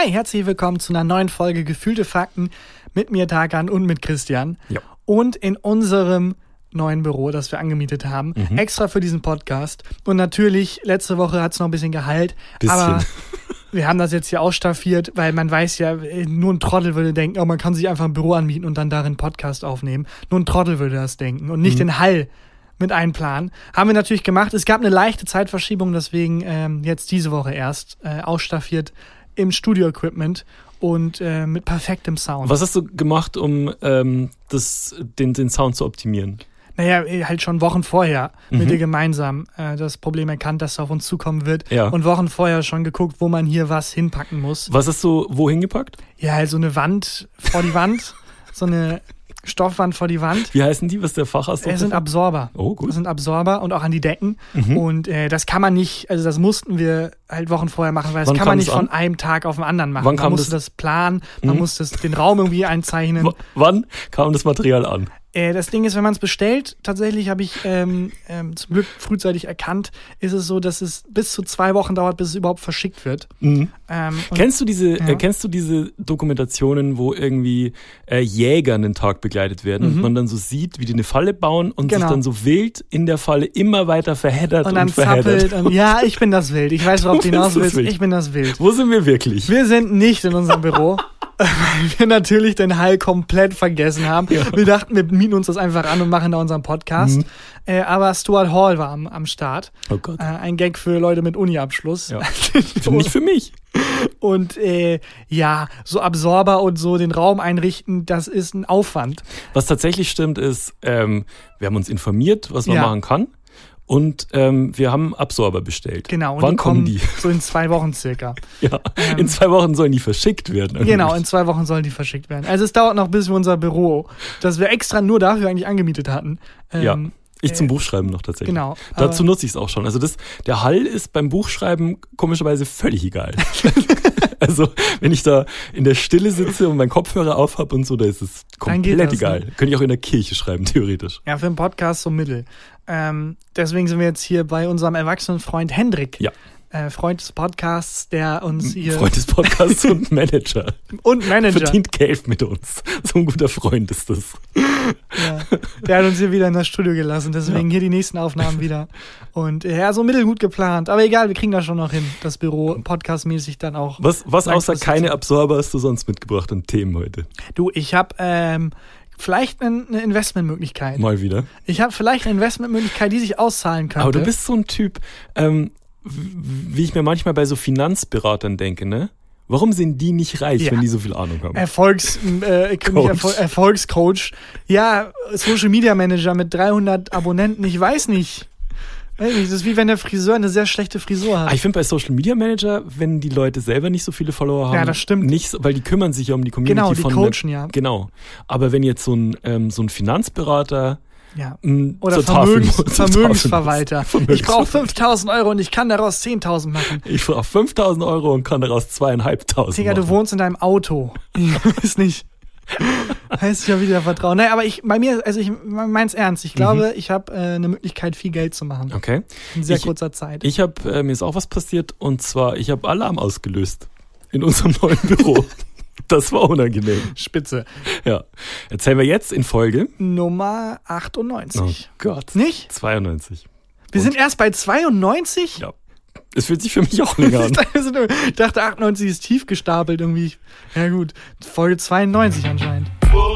Hi, herzlich willkommen zu einer neuen Folge Gefühlte Fakten mit mir, Tarkan, und mit Christian. Ja. Und in unserem neuen Büro, das wir angemietet haben, extra für diesen Podcast. Und natürlich, letzte Woche hat es noch ein bisschen geheilt, aber wir haben das jetzt hier ausstaffiert, weil man weiß ja, nur ein Trottel würde denken, oh, man kann sich einfach ein Büro anmieten und dann darin einen Podcast aufnehmen. Nur ein Trottel würde das denken und nicht den Hall mit einplanen. Haben wir natürlich gemacht. Es gab eine leichte Zeitverschiebung, deswegen jetzt diese Woche erst ausstaffiert im Studio-Equipment und mit perfektem Sound. Was hast du gemacht, um den Sound zu optimieren? Naja, halt schon Wochen vorher mit dir gemeinsam das Problem erkannt, dass es auf uns zukommen wird. Ja. Und Wochen vorher schon geguckt, wo man hier was hinpacken muss. Was hast du wo hingepackt? Ja, halt so eine Wand vor die Wand, so eine Stoffwand vor die Wand. Wie heißen die? Was ist der Fachausdruck? Es sind Absorber. Oh, gut. Das sind Absorber und auch an die Decken. Und das kann man nicht, also das mussten wir halt Wochen vorher machen, weil das kann man nicht von einem Tag auf den anderen machen. Wann man musste das planen, man musste den Raum irgendwie einzeichnen. Wann kam das Material an? Das Ding ist, wenn man es bestellt, tatsächlich habe ich zum Glück frühzeitig erkannt, ist es so, dass es bis zu 2 Wochen dauert, bis es überhaupt verschickt wird. Kennst du diese Dokumentationen, wo irgendwie Jäger einen Tag begleitet werden und man dann so sieht, wie die eine Falle bauen und sich dann so wild in der Falle immer weiter verheddert und verheddert? Und ja, ich bin das Wild. Ich weiß, worauf du hinaus willst. Ich bin das Wild. Wo sind wir wirklich? Wir sind nicht in unserem Büro. Weil wir natürlich den Hall komplett vergessen haben. Ja. Wir dachten, wir mieten uns das einfach an und machen da unseren Podcast. Aber Stuart Hall war am Start. Oh Gott. Ein Gag für Leute mit Uni-Abschluss. Ja. Nicht für mich. Und so Absorber und so den Raum einrichten, das ist ein Aufwand. Was tatsächlich stimmt ist, wir haben uns informiert, was man machen kann. Und wir haben Absorber bestellt. Genau. Und wann kommen die? So in 2 Wochen circa. Ja, in 2 Wochen sollen die verschickt werden. Eigentlich. Genau, in 2 Wochen sollen die verschickt werden. Also es dauert noch, bis wir unser Büro, das wir extra nur dafür eigentlich angemietet hatten. Ich zum Buchschreiben noch tatsächlich. Genau. Dazu nutze ich es auch schon. Also der Hall ist beim Buchschreiben komischerweise völlig egal. Also wenn ich da in der Stille sitze und meinen Kopfhörer auf habe und so, da ist es komplett egal. Ne? Könnte ich auch in der Kirche schreiben, theoretisch. Ja, für einen Podcast so mittel. Deswegen sind wir jetzt hier bei unserem erwachsenen Freund Hendrik. Ja. Freund des Podcasts, der uns hier... Freund des Podcasts und Manager. Und Manager. Verdient Geld mit uns. So ein guter Freund ist das. Ja, der hat uns hier wieder in das Studio gelassen, deswegen hier die nächsten Aufnahmen wieder. Und so mittelgut geplant. Aber egal, wir kriegen das schon noch hin, das Büro podcastmäßig dann auch. Was außer keine Absorber hast du sonst mitgebracht an Themen heute? Du, ich habe... vielleicht eine Investmentmöglichkeit. Mal wieder. Ich habe vielleicht eine Investmentmöglichkeit, die sich auszahlen könnte. Aber du bist so ein Typ, wie ich mir manchmal bei so Finanzberatern denke, ne? Warum sind die nicht reich, wenn die so viel Ahnung haben? Erfolgscoach. Ja, Social Media Manager mit 300 Abonnenten, ich weiß nicht. Das ist wie wenn der Friseur eine sehr schlechte Frisur hat. Ich finde bei Social Media Manager, wenn die Leute selber nicht so viele Follower haben, das stimmt. Nicht, weil die kümmern sich ja um die Community. Genau, die coachen, ja. Genau. Aber wenn jetzt so ein Finanzberater oder Vermögensverwalter. Ich brauche 5.000 Euro und ich kann daraus 10.000 machen. Ich brauche 5.000 Euro und kann daraus 2.500 Digga, du wohnst in deinem Auto. Ich weiß nicht. Heißt ja wieder Vertrauen. Naja, aber ich mein's ernst. Ich glaube, ich habe eine Möglichkeit, viel Geld zu machen. Okay. In sehr kurzer Zeit. Mir ist auch was passiert und zwar, ich habe Alarm ausgelöst in unserem neuen Büro. Das war unangenehm. Spitze. Ja. Erzählen wir jetzt in Folge Nummer 98. Oh Gott. Nicht? 92. Wir sind erst bei 92? Ja. Es fühlt sich für mich auch länger an. Ich dachte, 98 ist tief gestapelt irgendwie. Ja gut, Folge 92 anscheinend.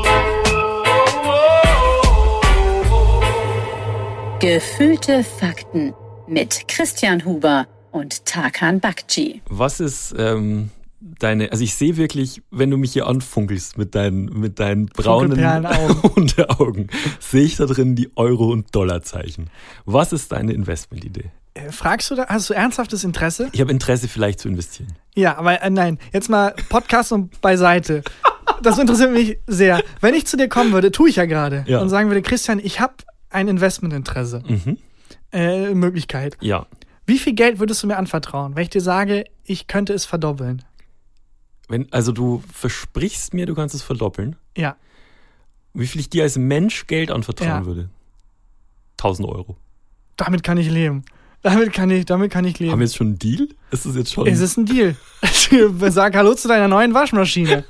Gefühlte Fakten mit Christian Huber und Tarkan Bakci. Was ist also ich sehe wirklich, wenn du mich hier anfunkelst mit deinen braunen Unteraugen, sehe ich da drin die Euro- und Dollarzeichen. Was ist deine Investmentidee? Fragst du da, hast du ernsthaftes Interesse? Ich habe Interesse, vielleicht zu investieren. Ja, aber nein, jetzt mal Podcast und beiseite. Das interessiert mich sehr. Wenn ich zu dir kommen würde, tue ich ja gerade, und sagen würde, Christian, ich habe ein Investmentinteresse. Möglichkeit. Ja. Wie viel Geld würdest du mir anvertrauen, wenn ich dir sage, ich könnte es verdoppeln? Also du versprichst mir, du kannst es verdoppeln? Ja. Wie viel ich dir als Mensch Geld anvertrauen würde? 1.000 Euro. Damit kann ich leben. Damit kann ich leben. Haben wir jetzt schon einen Deal? Ist das jetzt schon? Es ist ein Deal. Sag Hallo zu deiner neuen Waschmaschine.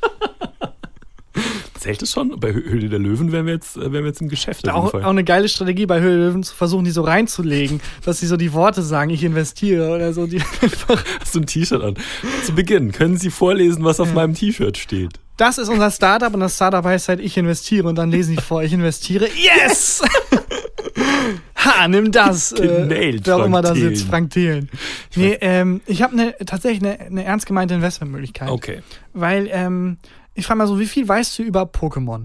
Zählt es schon? Bei Höhle der Löwen wären wir jetzt im Geschäft. Auch eine geile Strategie bei Höhle der Löwen, zu versuchen, die so reinzulegen, dass sie so die Worte sagen, ich investiere oder so. Die einfach Hast du ein T-Shirt an? Zu Beginn, können Sie vorlesen, was auf meinem T-Shirt steht? Das ist unser Startup und das Startup heißt halt, ich investiere und dann lesen die vor, ich investiere. Yes! Ha, nimm das. Genailt, wer auch immer da sitzt, Frank Thelen. Nee, ich habe tatsächlich eine ernst gemeinte Investmentmöglichkeit. Okay. Weil, ich frage mal so, wie viel weißt du über Pokémon?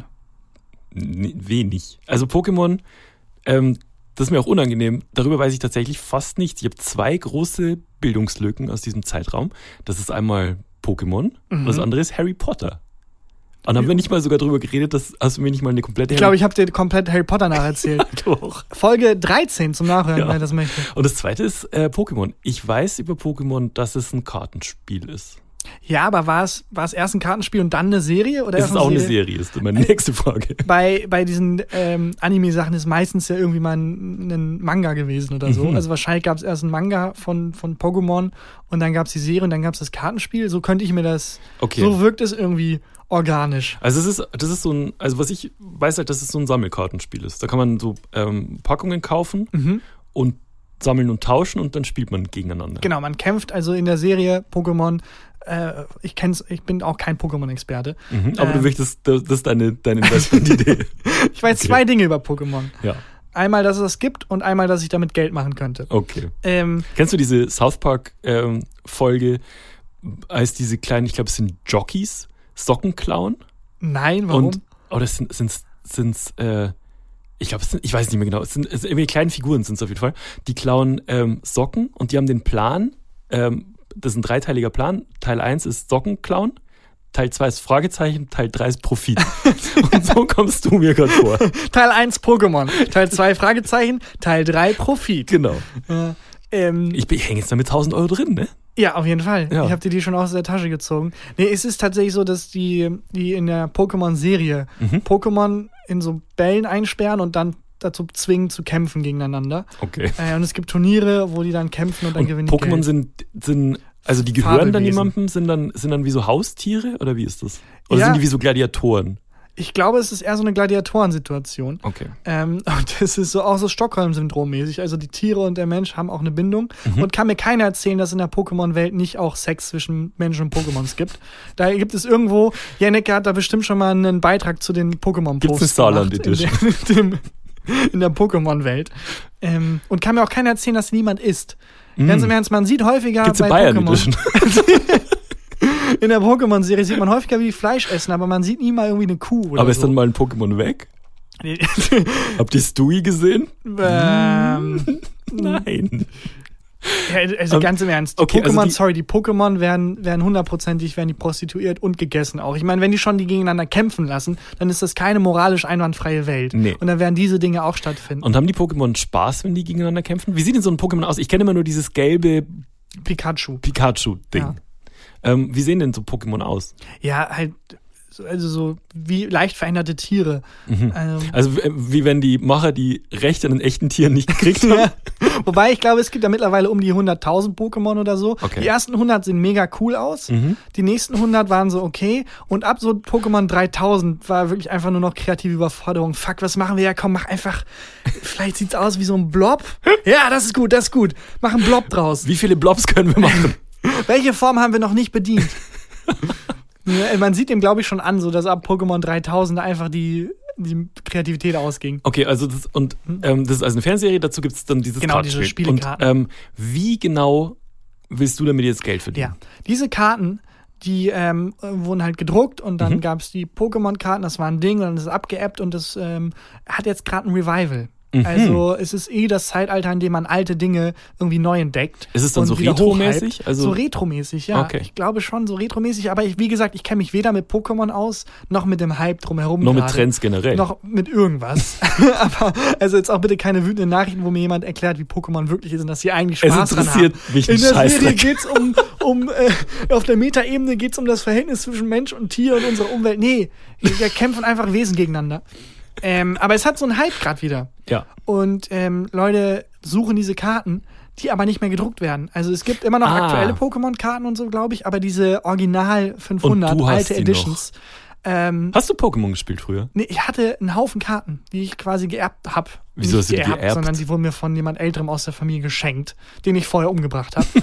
Wenig. Also Pokémon, das ist mir auch unangenehm. Darüber weiß ich tatsächlich fast nichts. Ich habe 2 große Bildungslücken aus diesem Zeitraum. Das ist einmal Pokémon und das andere ist Harry Potter. Und haben wir nicht mal sogar drüber geredet, hast du mir nicht mal eine komplette... Ich glaube, ich habe dir komplett Harry Potter nacherzählt. Ja, doch. Folge 13 zum Nachhören, ja. wer das möchte. Und das zweite ist Pokémon. Ich weiß über Pokémon, dass es ein Kartenspiel ist. Ja, aber war es erst ein Kartenspiel und dann eine Serie? Oder es ist auch eine Serie, ist meine nächste Frage. Bei diesen Anime-Sachen ist meistens ja irgendwie mal ein Manga gewesen oder so. Also wahrscheinlich gab es erst einen Manga von Pokémon und dann gab es die Serie und dann gab es das Kartenspiel. So könnte ich mir das... Okay. So wirkt es irgendwie organisch. Also das ist so ein... Also was ich weiß halt, dass es so ein Sammelkartenspiel ist. Da kann man so Packungen kaufen und sammeln und tauschen und dann spielt man gegeneinander. Genau, man kämpft also in der Serie Pokémon. Ich bin auch kein Pokémon-Experte. Aber du möchtest, das ist deine Investment-Idee. Ich weiß 2 Dinge über Pokémon. Ja. Einmal, dass es das gibt und einmal, dass ich damit Geld machen könnte. Okay. Kennst du diese South Park-Folge, als diese kleinen, ich glaube, es sind Jockeys, Socken klauen? Nein, warum? Das sind's ich glaube, ich weiß nicht mehr genau, es sind irgendwie kleine Figuren sind es auf jeden Fall. Die klauen Socken und die haben den Plan, das ist ein 3-teiliger Plan. Teil 1 ist Socken klauen, Teil 2 ist Fragezeichen, Teil 3 ist Profit. Und so kommst du mir gerade vor. Teil 1 Pokémon, Teil 2 Fragezeichen, Teil 3 Profit. Genau. Ich hänge jetzt da mit 1.000 Euro drin, ne? Ja, auf jeden Fall. Ja. Ich habe dir die schon aus der Tasche gezogen. Nee, es ist tatsächlich so, dass die in der Pokémon-Serie Pokémon in so Bällen einsperren und dann dazu zwingen zu kämpfen gegeneinander. Okay. Und es gibt Turniere, wo die dann kämpfen und dann gewinnen die Pokémon Geld. sind also die gehören dann jemandem, sind dann wie so Haustiere oder wie ist das? Oder sind die wie so Gladiatoren? Ich glaube, es ist eher so eine Gladiatorensituation. Okay. Und das ist so auch so Stockholm-Syndrom-mäßig. Also die Tiere und der Mensch haben auch eine Bindung. Und kann mir keiner erzählen, dass in der Pokémon-Welt nicht auch Sex zwischen Menschen und Pokémons gibt. Da gibt es irgendwo, Janneke hat da bestimmt schon mal einen Beitrag zu den Pokémon-Posts gemacht. In der Pokémon-Welt. Und kann mir auch keiner erzählen, dass niemand isst. Ganz im Ernst, man sieht häufiger Gibt's bei Bayern Pokémon. Edition? In der Pokémon-Serie sieht man häufiger, wie die Fleisch essen, aber man sieht nie mal irgendwie eine Kuh oder Aber ist so. dann mal ein Pokémon weg? Habt ihr Stewie gesehen? Nein. Ja, also ganz im Ernst, die Pokémon werden hundertprozentig die prostituiert und gegessen auch. Ich meine, wenn die schon die gegeneinander kämpfen lassen, dann ist das keine moralisch einwandfreie Welt. Nee. Und dann werden diese Dinge auch stattfinden. Und haben die Pokémon Spaß, wenn die gegeneinander kämpfen? Wie sieht denn so ein Pokémon aus? Ich kenne immer nur dieses gelbe Pikachu-Ding. Ja. Wie sehen denn so Pokémon aus? Ja, halt also so wie leicht veränderte Tiere. Also wie wenn die Macher die Rechte an den echten Tieren nicht gekriegt haben? Ja. Wobei, ich glaube, es gibt ja mittlerweile um die 100.000 Pokémon oder so. Okay. Die ersten 100 sehen mega cool aus. Die nächsten 100 waren so okay. Und ab so Pokémon 3000 war wirklich einfach nur noch kreative Überforderung. Fuck, was machen wir? Ja, komm, mach einfach, vielleicht sieht's aus wie so ein Blob. Ja, das ist gut. Mach einen Blob draus. Wie viele Blobs können wir machen? Welche Form haben wir noch nicht bedient? Ja, man sieht ihm, glaube ich, schon an, so dass ab Pokémon 3000 einfach die Kreativität ausging. Okay, also das ist also eine Fernsehserie, dazu gibt es dann dieses Kartenspiel. Diese Spielekarten. Und wie genau willst du damit jetzt Geld verdienen? Ja, diese Karten, die wurden halt gedruckt und dann gab es die Pokémon-Karten, das war ein Ding und dann ist es abgeappt und das hat jetzt gerade ein Revival. Also es ist das Zeitalter, in dem man alte Dinge irgendwie neu entdeckt. Ist es dann so retromäßig? Also so retromäßig, ja. Okay. Ich glaube schon so retromäßig, aber wie gesagt, ich kenne mich weder mit Pokémon aus, noch mit dem Hype drumherum. Noch mit Trends generell. Noch mit irgendwas. Aber also jetzt auch bitte keine wütenden Nachrichten, wo mir jemand erklärt, wie Pokémon wirklich ist und dass sie eigentlich Spaß dran haben. Es interessiert mich ein In der Scheißdreck. Serie geht's auf der Metaebene geht's um das Verhältnis zwischen Mensch und Tier und unserer Umwelt. Nee, wir kämpfen einfach Wesen gegeneinander. Aber es hat so einen Hype gerade wieder. Ja. Und Leute suchen diese Karten, die aber nicht mehr gedruckt werden. Also es gibt immer noch aktuelle Pokémon-Karten und so, glaube ich, aber diese Original 500 alte Editions. Hast du Pokémon gespielt früher? Nee, ich hatte einen Haufen Karten, die ich quasi geerbt habe. Wieso hast du die geerbt? Sondern die wurden mir von jemand Älterem aus der Familie geschenkt, den ich vorher umgebracht habe.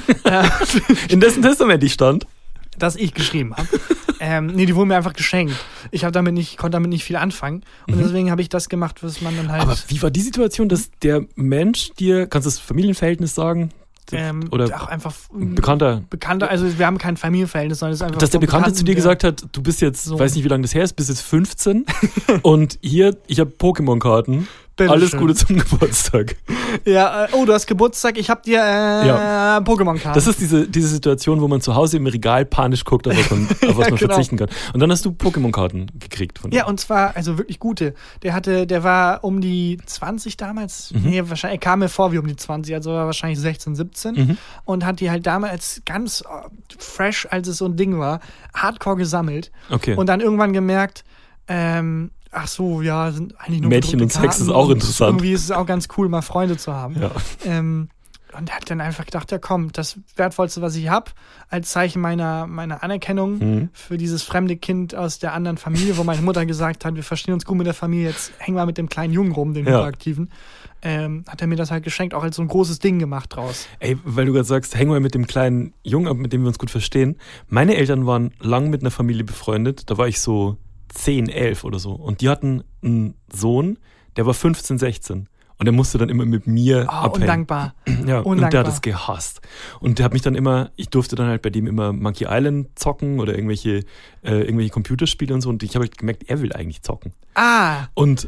In dessen Testament ich stand? Das ich geschrieben habe. Nee, die wurden mir einfach geschenkt. Ich konnte damit nicht viel anfangen. Und deswegen habe ich das gemacht, was man dann halt... Aber wie war die Situation, dass der Mensch dir, kannst du das Familienverhältnis sagen? Oder auch einfach Bekannter, also wir haben kein Familienverhältnis, sondern es ist einfach... Dass der Bekannte zu dir gesagt hat, du bist jetzt, so. Weiß nicht, wie lange das her ist, bist jetzt 15 und hier, ich habe Pokémon-Karten. Alles Gute zum Geburtstag. Ja, du hast Geburtstag, ich hab dir Pokémon-Karten. Das ist diese Situation, wo man zu Hause im Regal panisch guckt, auf was man verzichten kann. Und dann hast du Pokémon-Karten gekriegt von ihm. Ja, und zwar, also wirklich gute. Der war um die 20 damals. Nee, wahrscheinlich, er kam mir vor wie um die 20, also war wahrscheinlich 16, 17. Und hat die halt damals ganz fresh, als es so ein Ding war, hardcore gesammelt. Okay. Und dann irgendwann gemerkt, ach so, ja, sind eigentlich nur Mädchen und Sex ist auch interessant. Irgendwie ist es auch ganz cool, mal Freunde zu haben. Ja. Und er hat dann einfach gedacht, ja komm, das Wertvollste, was ich habe, als Zeichen meiner Anerkennung für dieses fremde Kind aus der anderen Familie, wo meine Mutter gesagt hat, wir verstehen uns gut mit der Familie, jetzt hängen wir mit dem kleinen Jungen rum, dem Hyperaktiven, hat er mir das halt geschenkt, auch als so ein großes Ding gemacht draus. Ey, weil du gerade sagst, hängen wir mit dem kleinen Jungen ab, mit dem wir uns gut verstehen. Meine Eltern waren lang mit einer Familie befreundet, da war ich so 10, 11 oder so. Und die hatten einen Sohn, der war 15, 16. Und der musste dann immer mit mir abhängen. Undankbar. Ja, und der hat es gehasst. Und der hat mich dann immer, ich durfte dann halt bei dem immer Monkey Island zocken oder irgendwelche Computerspiele und so. Und ich habe halt gemerkt, er will eigentlich zocken. Und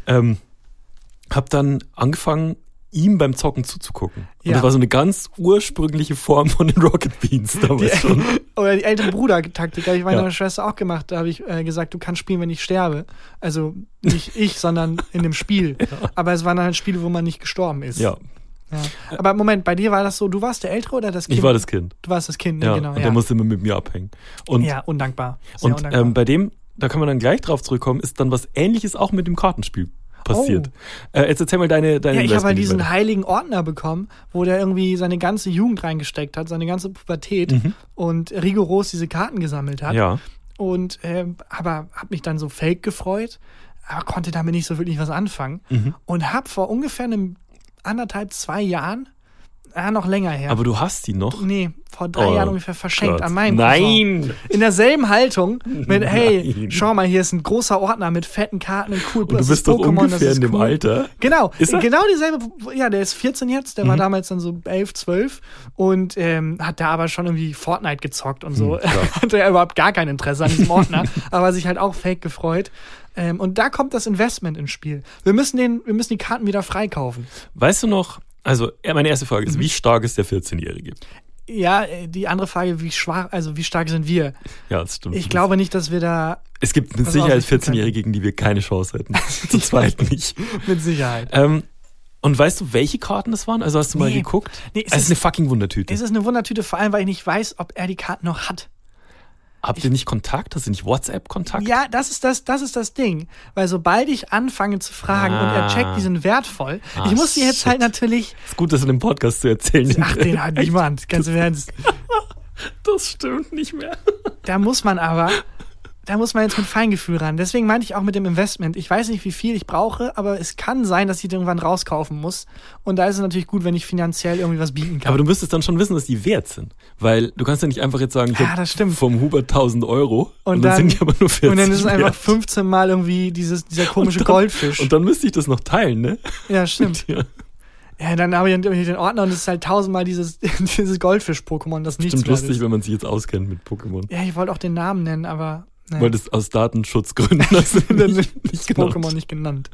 habe dann angefangen, ihm beim Zocken zuzugucken. Und das war so eine ganz ursprüngliche Form von den Rocket Beans damals schon. Oder die ältere Bruder-Taktik, habe ich meiner Schwester auch gemacht. Da habe ich gesagt, du kannst spielen, wenn ich sterbe. Also nicht ich, sondern in dem Spiel. Ja. Aber es waren halt Spiele, wo man nicht gestorben ist. Ja. Aber Moment, bei dir war das so, du warst der Ältere oder das Kind? Ich war das Kind. Du warst das Kind, ja, genau. Und der musste immer mit mir abhängen. Und, undankbar. Sehr undankbar. Bei dem, da kann man dann gleich drauf zurückkommen, ist dann was Ähnliches auch mit dem Kartenspiel passiert. Jetzt erzähl mal deine Ja, ich habe halt diesen heiligen Ordner bekommen, wo der irgendwie seine ganze Jugend reingesteckt hat, seine ganze Pubertät und rigoros diese Karten gesammelt hat. Ja. Und aber habe mich dann so fake gefreut, aber konnte damit nicht so wirklich was anfangen. Und habe vor ungefähr 2 Jahren, noch länger her. Aber du hast die noch? Nee, vor 3 Jahren ungefähr verschenkt an meinen Nein! Cousin. In derselben Haltung mit, hey, schau mal, hier ist ein großer Ordner mit fetten Karten und cool. Und du bist doch Pokémon, ungefähr in dem Alter. Genau, genau dieselbe, ja, der ist 14 jetzt, der war damals dann so 11, 12 und hat da aber schon irgendwie Fortnite gezockt und so. Hatte er überhaupt gar kein Interesse an diesem Ordner, aber sich halt auch fake gefreut. Und da kommt das Investment ins Spiel. Wir müssen die Karten wieder freikaufen. Weißt du noch, also meine erste Frage ist, wie stark ist der 14-Jährige? Ja, die andere Frage, wie stark sind wir? Ja, das stimmt. Ich glaube nicht, dass wir da... Es gibt mit Sicherheit 14-Jährige, gegen die wir keine Chance hätten. Zu zweit nicht. Mit Sicherheit. Und weißt du, welche Karten das waren? Also hast du mal geguckt? Nee, es ist eine fucking Wundertüte. Es ist eine Wundertüte, vor allem, weil ich nicht weiß, ob er die Karten noch hat. Habt ihr nicht Kontakt? Hast du nicht WhatsApp-Kontakt? Ja, das ist das Ding. Weil sobald ich anfange zu fragen und er checkt, die sind wertvoll, ich muss die jetzt halt natürlich... Ist gut, das in dem Podcast zu erzählen. Ach, den hat niemand, ganz im Ernst. Das stimmt nicht mehr. Da muss man jetzt mit Feingefühl ran. Deswegen meinte ich auch mit dem Investment, ich weiß nicht, wie viel ich brauche, aber es kann sein, dass ich die irgendwann rauskaufen muss. Und da ist es natürlich gut, wenn ich finanziell irgendwie was bieten kann. Aber du müsstest dann schon wissen, dass die wert sind. Weil du kannst ja nicht einfach jetzt sagen, ich habe vom Hubert 1.000 € und dann sind die aber nur 40 Und dann ist es einfach 15 Mal irgendwie dieser komische Goldfisch. Und dann müsste ich das noch teilen, ne? Ja, stimmt. Ja, dann habe ich den Ordner und es ist halt 1000-mal dieses Goldfisch-Pokémon, das nichts Stimmt wert lustig, ist. wenn man sich jetzt auskennt mit Pokémon. Ja, ich wollte auch den Namen nennen, aber... Weil das aus Datenschutzgründen hast du nicht Pokémon nicht genannt.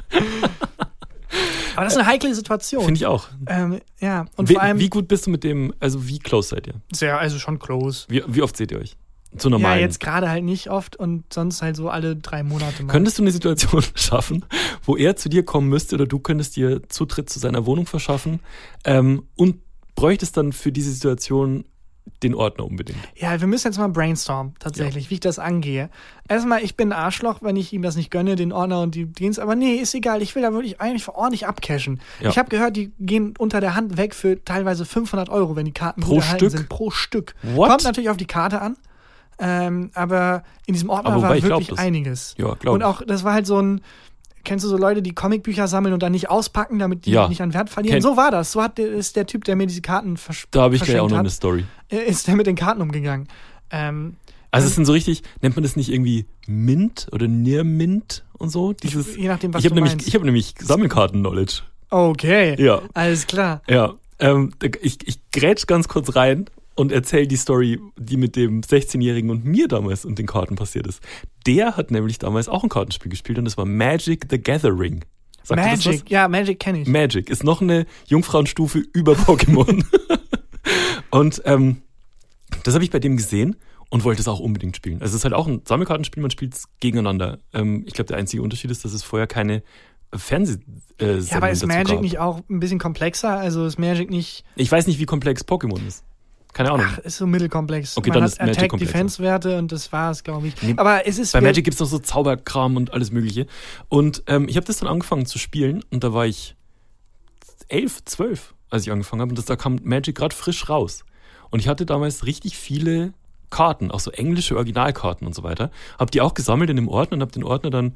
Aber das ist eine heikle Situation. Finde ich auch. Ja, und vor allem... Wie gut bist du mit dem, also wie close seid ihr? Sehr, also schon close. Wie oft seht ihr euch? Zu normalen? Ja, jetzt gerade halt nicht oft und sonst halt so alle 3 Monate mal. Könntest du eine Situation schaffen, wo er zu dir kommen müsste oder du könntest dir Zutritt zu seiner Wohnung verschaffen und bräuchtest dann für diese Situation den Ordner unbedingt. Ja, wir müssen jetzt mal brainstormen, tatsächlich, wie ich das angehe. Erstmal, ich bin ein Arschloch, wenn ich ihm das nicht gönne, den Ordner und die Dienst. Aber nee, ist egal, ich will da wirklich eigentlich ordentlich abcashen. Ja. Ich habe gehört, die gehen unter der Hand weg für teilweise 500 €, wenn die Karten gut erhalten sind. Pro Stück. What? Kommt natürlich auf die Karte an. Aber in diesem Ordner war wirklich einiges. Ja, glaub und auch, das war halt so ein, kennst du so Leute, die Comicbücher sammeln und dann nicht auspacken, damit die nicht an Wert verlieren? So war das. So ist der Typ, der mir diese Karten verschenkt hat. Da habe ich gleich auch noch eine Story. Ist der mit den Karten umgegangen. Also es sind so richtig, nennt man das nicht irgendwie Mint oder Near Mint und so? Je nachdem, was du meinst. Ich habe nämlich Sammelkarten-Knowledge. Okay, ja. Alles klar. Ja, ich grätsch ganz kurz rein und erzähle die Story, die mit dem 16-Jährigen und mir damals und den Karten passiert ist. Der hat nämlich damals auch ein Kartenspiel gespielt und das war Magic the Gathering. Sagt Magic, ja, Magic kenne ich. Magic ist noch eine Jungfrauenstufe über Pokémon. Und das habe ich bei dem gesehen und wollte es auch unbedingt spielen. Also es ist halt auch ein Sammelkartenspiel, man spielt es gegeneinander. Ich glaube, der einzige Unterschied ist, dass es vorher keine Fernsehsendung ja, aber ist Magic gab. nicht auch ein bisschen komplexer? Also ist Magic nicht... Ich weiß nicht, wie komplex Pokémon ist. Keine Ahnung. Ach, ist so mittelkomplex. Okay, man dann hat ist Magic Attack-Defense-Werte und das war's, glaube ich. Nee, aber es ist... Bei Magic gibt es noch so Zauberkram und alles mögliche. Und ich habe das dann angefangen zu spielen und da war ich 11, 12, als ich angefangen habe. Und da kam Magic gerade frisch raus. Und ich hatte damals richtig viele Karten, auch so englische Originalkarten und so weiter. Habe die auch gesammelt in dem Ordner und habe den Ordner dann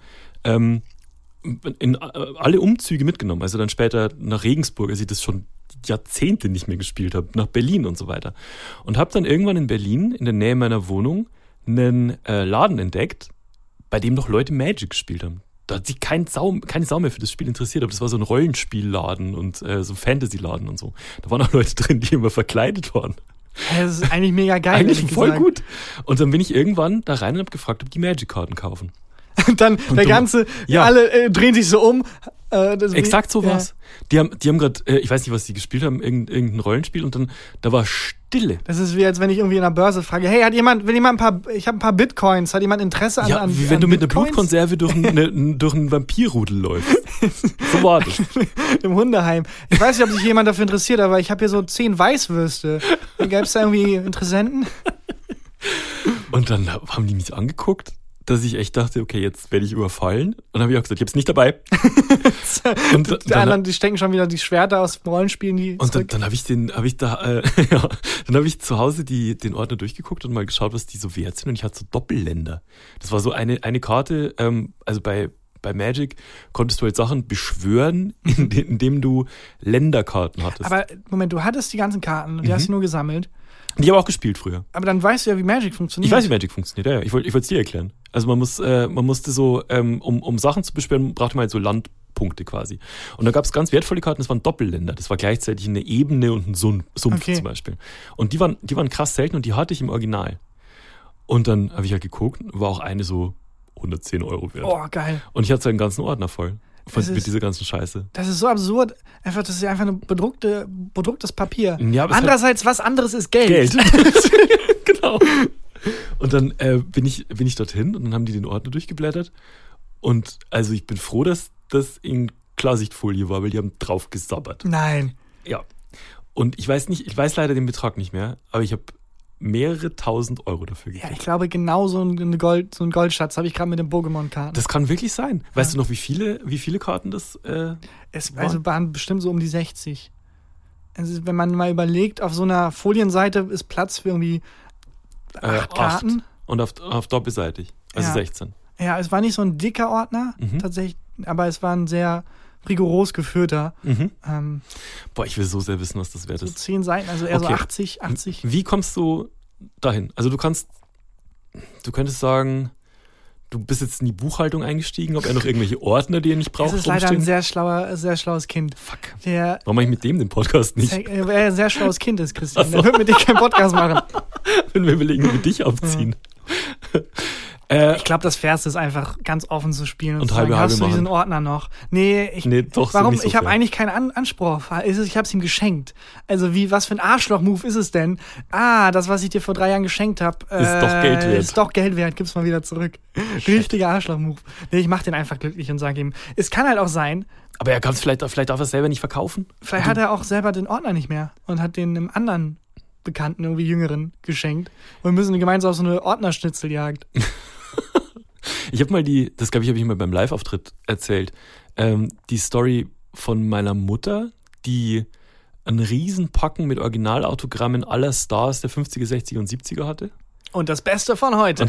in alle Umzüge mitgenommen. Also dann später nach Regensburg, als ich das schon Jahrzehnte nicht mehr gespielt habe, nach Berlin und so weiter. Und habe dann irgendwann in Berlin, in der Nähe meiner Wohnung, einen Laden entdeckt, bei dem noch Leute Magic gespielt haben. Da hat sich keine Sau mehr für das Spiel interessiert, aber das war so ein Rollenspielladen und so ein Fantasy-Laden und so. Da waren auch Leute drin, die immer verkleidet waren. Das ist eigentlich mega geil. Eigentlich voll gut. Und dann bin ich irgendwann da rein und habe gefragt, ob die Magic-Karten kaufen. Und dann und der ganze, alle drehen sich so um. Exakt so war's. Die haben gerade, ich weiß nicht, was die gespielt haben, irgendein Rollenspiel und dann, da war Stille. Das ist wie, als wenn ich ich an der Börse frage, hey, ich habe ein paar Bitcoins, hat jemand Interesse an wie wenn du mit einer Blutkonserve durch einen Vampirrudel läufst. So war das. Im Hundeheim. Ich weiß nicht, ob sich jemand dafür interessiert, aber ich habe hier so 10 Weißwürste. Gäbe es da irgendwie Interessenten? Und dann haben die mich angeguckt, dass ich echt dachte, okay, jetzt werde ich überfallen. Und dann habe ich auch gesagt, ich habe es nicht dabei. Und die anderen, die stecken schon wieder die Schwerter aus dem Rollenspielen. Und dann habe ich zu Hause den Ordner durchgeguckt und mal geschaut, was die so wert sind. Und ich hatte so Doppelländer. Das war so eine Karte, also bei Magic konntest du halt Sachen beschwören, indem du Länderkarten hattest. Aber Moment, du hattest die ganzen Karten und die hast du nur gesammelt. Die habe ich auch gespielt früher. Aber dann weißt du ja, wie Magic funktioniert. Ich weiß, wie Magic funktioniert, ja. Ich wollte es dir erklären. Also man musste so, um Sachen zu beschwören, brauchte man halt so Landpunkte quasi. Und da gab es ganz wertvolle Karten, das waren Doppelländer. Das war gleichzeitig eine Ebene und ein Sumpf zum Beispiel. Und die waren krass selten und die hatte ich im Original. Und dann habe ich halt geguckt, war auch eine so 110 € wert. Oh, geil. Und ich hatte so einen ganzen Ordner voll. Mit dieser ganzen Scheiße. Das ist so absurd. Das ist einfach ein bedrucktes Papier. Ja, andererseits, was anderes ist Geld. Genau. Und dann bin ich dorthin und dann haben die den Ordner durchgeblättert. Und also ich bin froh, dass das in Klarsichtfolie war, weil die haben drauf gesabbert. Nein. Ja. Und ich weiß leider den Betrag nicht mehr, aber ich habe mehrere tausend Euro dafür gekriegt. Ja, ich glaube, genau so ein Goldschatz habe ich gerade mit den Pokémon-Karten. Das kann wirklich sein. Weißt du noch, wie viele Karten das also waren bestimmt so um die 60. Also, wenn man mal überlegt, auf so einer Folienseite ist Platz für irgendwie 8 Karten. 8. Und auf doppelseitig. Also 16. Ja, es war nicht so ein dicker Ordner, tatsächlich, aber es war ein sehr rigoros geführter. Boah, ich will so sehr wissen, was das wert ist. So 10 Seiten, also eher so 80. Wie kommst du dahin? Also du könntest sagen, du bist jetzt in die Buchhaltung eingestiegen, ob er noch irgendwelche Ordner, die er nicht braucht, Das ist leider ein sehr schlaues Kind. Fuck. Warum mache ich mit dem den Podcast nicht? Weil er ein sehr schlaues Kind ist, Christian. Der wird mit dir keinen Podcast machen. Wenn wir überlegen, wie wir dich aufziehen. Ich glaube, das Fairste ist einfach ganz offen zu spielen und zu sagen, hast du diesen Ordner noch? Nee, doch, warum? So ich habe eigentlich keinen Anspruch. Ich habe es ihm geschenkt. Also was für ein Arschloch-Move ist es denn? Das, was ich dir vor 3 Jahren geschenkt habe, ist doch Geld wert. Ist doch Geld wert, gib's mal wieder zurück. Richtiger Arschloch-Move. Nee, ich mache den einfach glücklich und sage ihm, es kann halt auch sein. Aber er kann es vielleicht darf er es selber nicht verkaufen? Vielleicht hat er auch selber den Ordner nicht mehr und hat den einem anderen Bekannten, irgendwie Jüngeren, geschenkt. Und wir müssen gemeinsam auf so eine Ordnerschnitzeljagd. Ich habe mal das glaube ich, habe ich mal beim Live-Auftritt erzählt, die Story von meiner Mutter, die einen riesen Packen mit Originalautogrammen aller Stars der 50er, 60er und 70er hatte. Und das Beste von heute.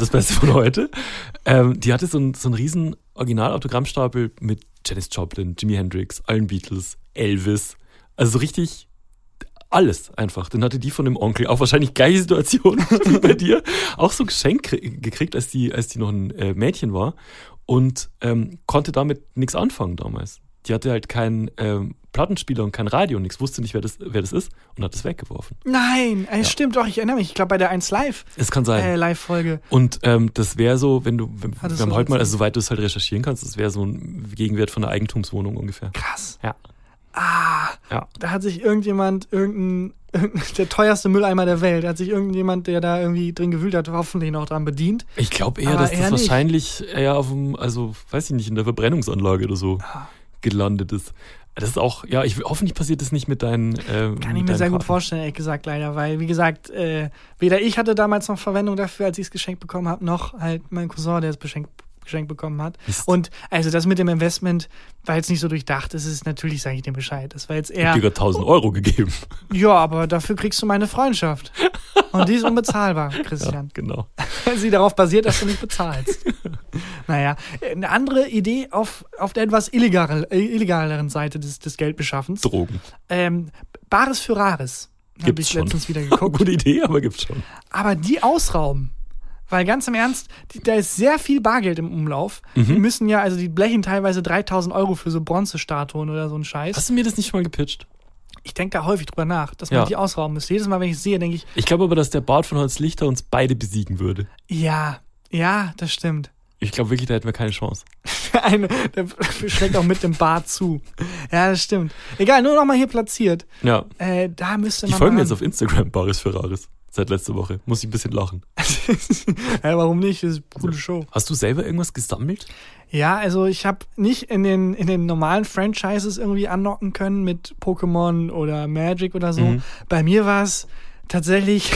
Die hatte so einen riesen Originalautogrammstapel mit Janis Joplin, Jimi Hendrix, allen Beatles, Elvis. Also so richtig alles einfach. Dann hatte die von dem Onkel auch wahrscheinlich gleiche Situation wie bei dir. Auch so ein Geschenk gekriegt, als die noch ein Mädchen war. Und konnte damit nichts anfangen damals. Die hatte halt keinen Plattenspieler und kein Radio und nichts, wusste nicht, wer das ist und hat es weggeworfen. Nein, stimmt doch, ich erinnere mich. Ich glaube, bei der 1 Live. Es kann sein. Live-Folge. Und wir haben heute mal, also soweit du es halt recherchieren kannst, das wäre so ein Gegenwert von einer Eigentumswohnung ungefähr. Krass. Ja. Ja. Da hat sich der teuerste Mülleimer der Welt, hat sich irgendjemand, der da irgendwie drin gewühlt hat, hoffentlich noch dran bedient. Ich glaube eher, dass das wahrscheinlich eher weiß ich nicht, in der Verbrennungsanlage oder so gelandet ist. Das ist auch, hoffentlich passiert das nicht mit deinen Kann ich mir sehr gut vorstellen, ehrlich gesagt, leider, weil, wie gesagt, weder ich hatte damals noch Verwendung dafür, als ich es geschenkt bekommen habe, noch halt mein Cousin, der es geschenkt bekommen hat. Und also das mit dem Investment war jetzt nicht so durchdacht. Das ist natürlich, sage ich dir Bescheid. Das war jetzt eher... Ich habe dir 1.000 Euro gegeben. Ja, aber dafür kriegst du meine Freundschaft. Und die ist unbezahlbar, Christian. Ja, genau. Sie darauf basiert, dass du nicht bezahlst. Naja, eine andere Idee auf der etwas illegaleren Seite des Geldbeschaffens. Drogen. Bares für Rares. Habe ich letztens wieder geguckt. Gute Idee, aber gibt's schon. Aber die ausrauben. Weil ganz im Ernst, da ist sehr viel Bargeld im Umlauf. Die müssen die blechen teilweise 3.000 Euro für so Bronzestatuen oder so einen Scheiß. Hast du mir das nicht schon mal gepitcht? Ich denke da häufig drüber nach, dass man die ausrauben müsste. Jedes Mal, wenn ich es sehe, denke ich... Ich glaube aber, dass der Bart von Hans Lichter uns beide besiegen würde. Ja, das stimmt. Ich glaube wirklich, da hätten wir keine Chance. Der schlägt auch mit dem Bart zu. Ja, das stimmt. Egal, nur noch mal hier platziert. Ja. Da müsste man... Die folgen jetzt auf Instagram, Bares für Rares. Seit letzter Woche. Muss ich ein bisschen lachen. Ja, warum nicht? Das ist eine coole Show. Hast du selber irgendwas gesammelt? Ja, also ich habe nicht in den normalen Franchises irgendwie anlocken können mit Pokémon oder Magic oder so. Bei mir war es tatsächlich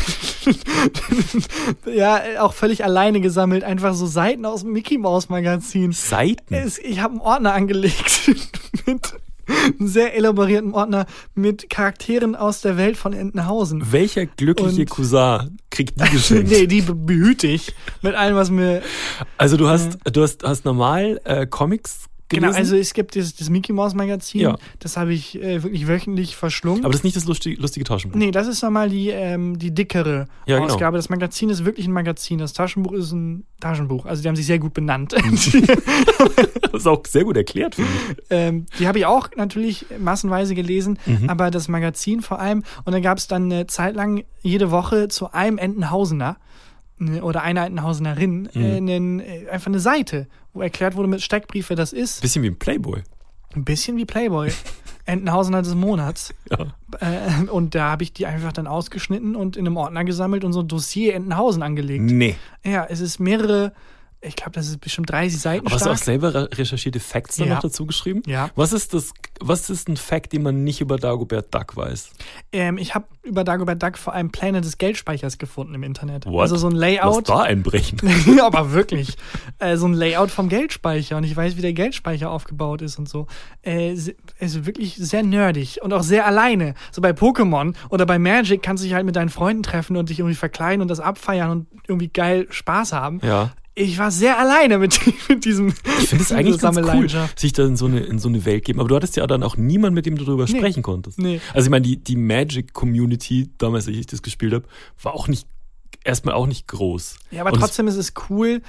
auch völlig alleine gesammelt. Einfach so Seiten aus dem Mickey Mouse Magazin. Seiten? Ich habe einen Ordner angelegt mit einen sehr elaborierten Ordner mit Charakteren aus der Welt von Entenhausen. Welcher glückliche Cousin kriegt die geschenkt? Nee, die behüte ich mit allem, was mir... Also du hast normal Comics gelesen? Genau, also es gibt das Mickey Mouse Magazin, das habe ich wirklich wöchentlich verschlungen. Aber das ist nicht das lustige Taschenbuch? Nee, das ist nochmal die dickere Ausgabe. Genau. Das Magazin ist wirklich ein Magazin, das Taschenbuch ist ein Taschenbuch. Also die haben sich sehr gut benannt. Das ist auch sehr gut erklärt, finde ich. Die habe ich auch natürlich massenweise gelesen, aber das Magazin vor allem. Und dann gab es dann eine Zeit lang jede Woche zu einem Entenhausener oder einer Entenhausenerin einfach eine Seite, wo erklärt wurde mit Steckbrief, wer das ist. Bisschen wie ein Playboy. Ein bisschen wie Playboy. Entenhausener des Monats. Ja. Und da habe ich die einfach dann ausgeschnitten und in einem Ordner gesammelt und so ein Dossier Entenhausen angelegt. Nee. Ja, es ist mehrere... Ich glaube, das ist bestimmt 30 Seiten Aber stark. hast du auch selber recherchierte Facts dann noch dazu geschrieben? Ja. Was ist ein Fact, den man nicht über Dagobert Duck weiß? Ich habe über Dagobert Duck vor allem Pläne des Geldspeichers gefunden im Internet. What? Also so ein Layout. Lass da einbrechen. Ja, aber wirklich. So ein Layout vom Geldspeicher. Und ich weiß, wie der Geldspeicher aufgebaut ist und so. Also wirklich sehr nerdig und auch sehr alleine. So bei Pokémon oder bei Magic kannst du dich halt mit deinen Freunden treffen und dich irgendwie verkleiden und das abfeiern und irgendwie geil Spaß haben. Ja. Ich war sehr alleine mit diesem. Ich finde es eigentlich ganz cool, sich da in so eine Welt geben. Aber du hattest ja dann auch niemanden, mit dem du darüber sprechen konntest. Nee. Also ich meine, die Magic-Community, damals, als ich das gespielt habe, war erstmal auch nicht groß. Ja, aber trotzdem ist es cool,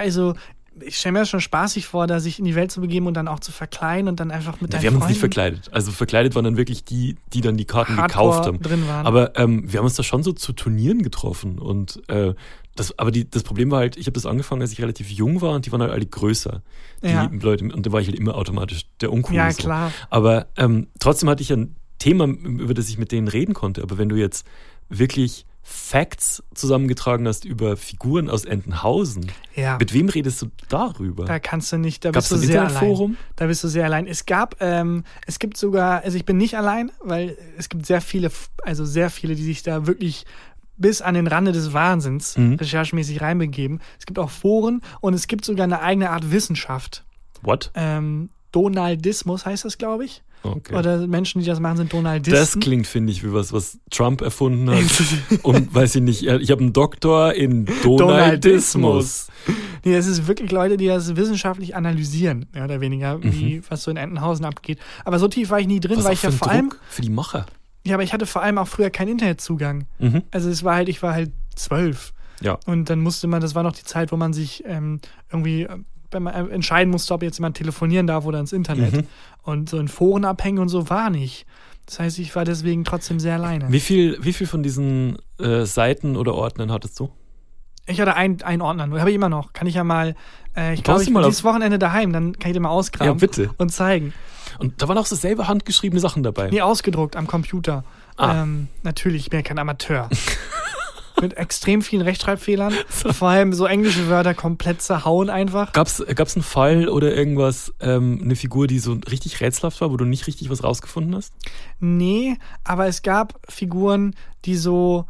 ich stelle mir das schon spaßig vor, da sich in die Welt zu begeben und dann auch zu verkleiden und dann einfach mit deinen Freunden... Wir haben uns nicht verkleidet. Also verkleidet waren dann wirklich die dann die Karten gekauft haben. Drin waren. Aber wir haben uns da schon so zu Turnieren getroffen und das Problem war halt, ich habe das angefangen, als ich relativ jung war und die waren halt alle größer. Die Leute, und da war ich halt immer automatisch der Uncool. Ja, so. klar. Aber trotzdem hatte ich ein Thema, über das ich mit denen reden konnte. Aber wenn du jetzt wirklich Facts zusammengetragen hast über Figuren aus Entenhausen. Ja. Mit wem redest du darüber? Da kannst du nicht, da Gab's bist du ein sehr Internetforum? allein. Da bist du sehr allein. Es gibt sogar, also ich bin nicht allein, weil es gibt sehr viele, die sich da wirklich bis an den Rande des Wahnsinns recherchemäßig reinbegeben. Es gibt auch Foren und es gibt sogar eine eigene Art Wissenschaft. What? Donaldismus heißt das, glaube ich. Okay. Oder Menschen, die das machen, sind Donaldisten. Das klingt, finde ich, wie was Trump erfunden hat. Und weiß ich nicht, ich habe einen Doktor in Donaldismus. Nee, es ist wirklich Leute, die das wissenschaftlich analysieren, mehr oder weniger, wie was so in Entenhausen abgeht. Aber so tief war ich nie drin, was weil auch ich ja für vor ein allem. Druck für die Macher. Ja, aber ich hatte vor allem auch früher keinen Internetzugang. Also ich war halt 12. Ja. Und dann das war noch die Zeit, wo man sich irgendwie wenn man entscheiden musste, ob jetzt jemand telefonieren darf oder ins Internet. Und so in Foren abhängen und so war nicht. Das heißt, ich war deswegen trotzdem sehr alleine. Wie viel von diesen Seiten oder Ordnern hattest du? Ich hatte einen Ordner, habe ich immer noch. Kann ich ja mal, ich glaube, ich bin dieses Wochenende daheim, dann kann ich dir mal ausgraben Ja, bitte. und zeigen. Und da waren auch so selber handgeschriebene Sachen dabei. Nee, ausgedruckt am Computer. Natürlich, ich bin ja kein Amateur. Mit extrem vielen Rechtschreibfehlern. Vor allem so englische Wörter komplett zerhauen einfach. Gab's einen Fall oder irgendwas, eine Figur, die so richtig rätselhaft war, wo du nicht richtig was rausgefunden hast? Nee, aber es gab Figuren, die so,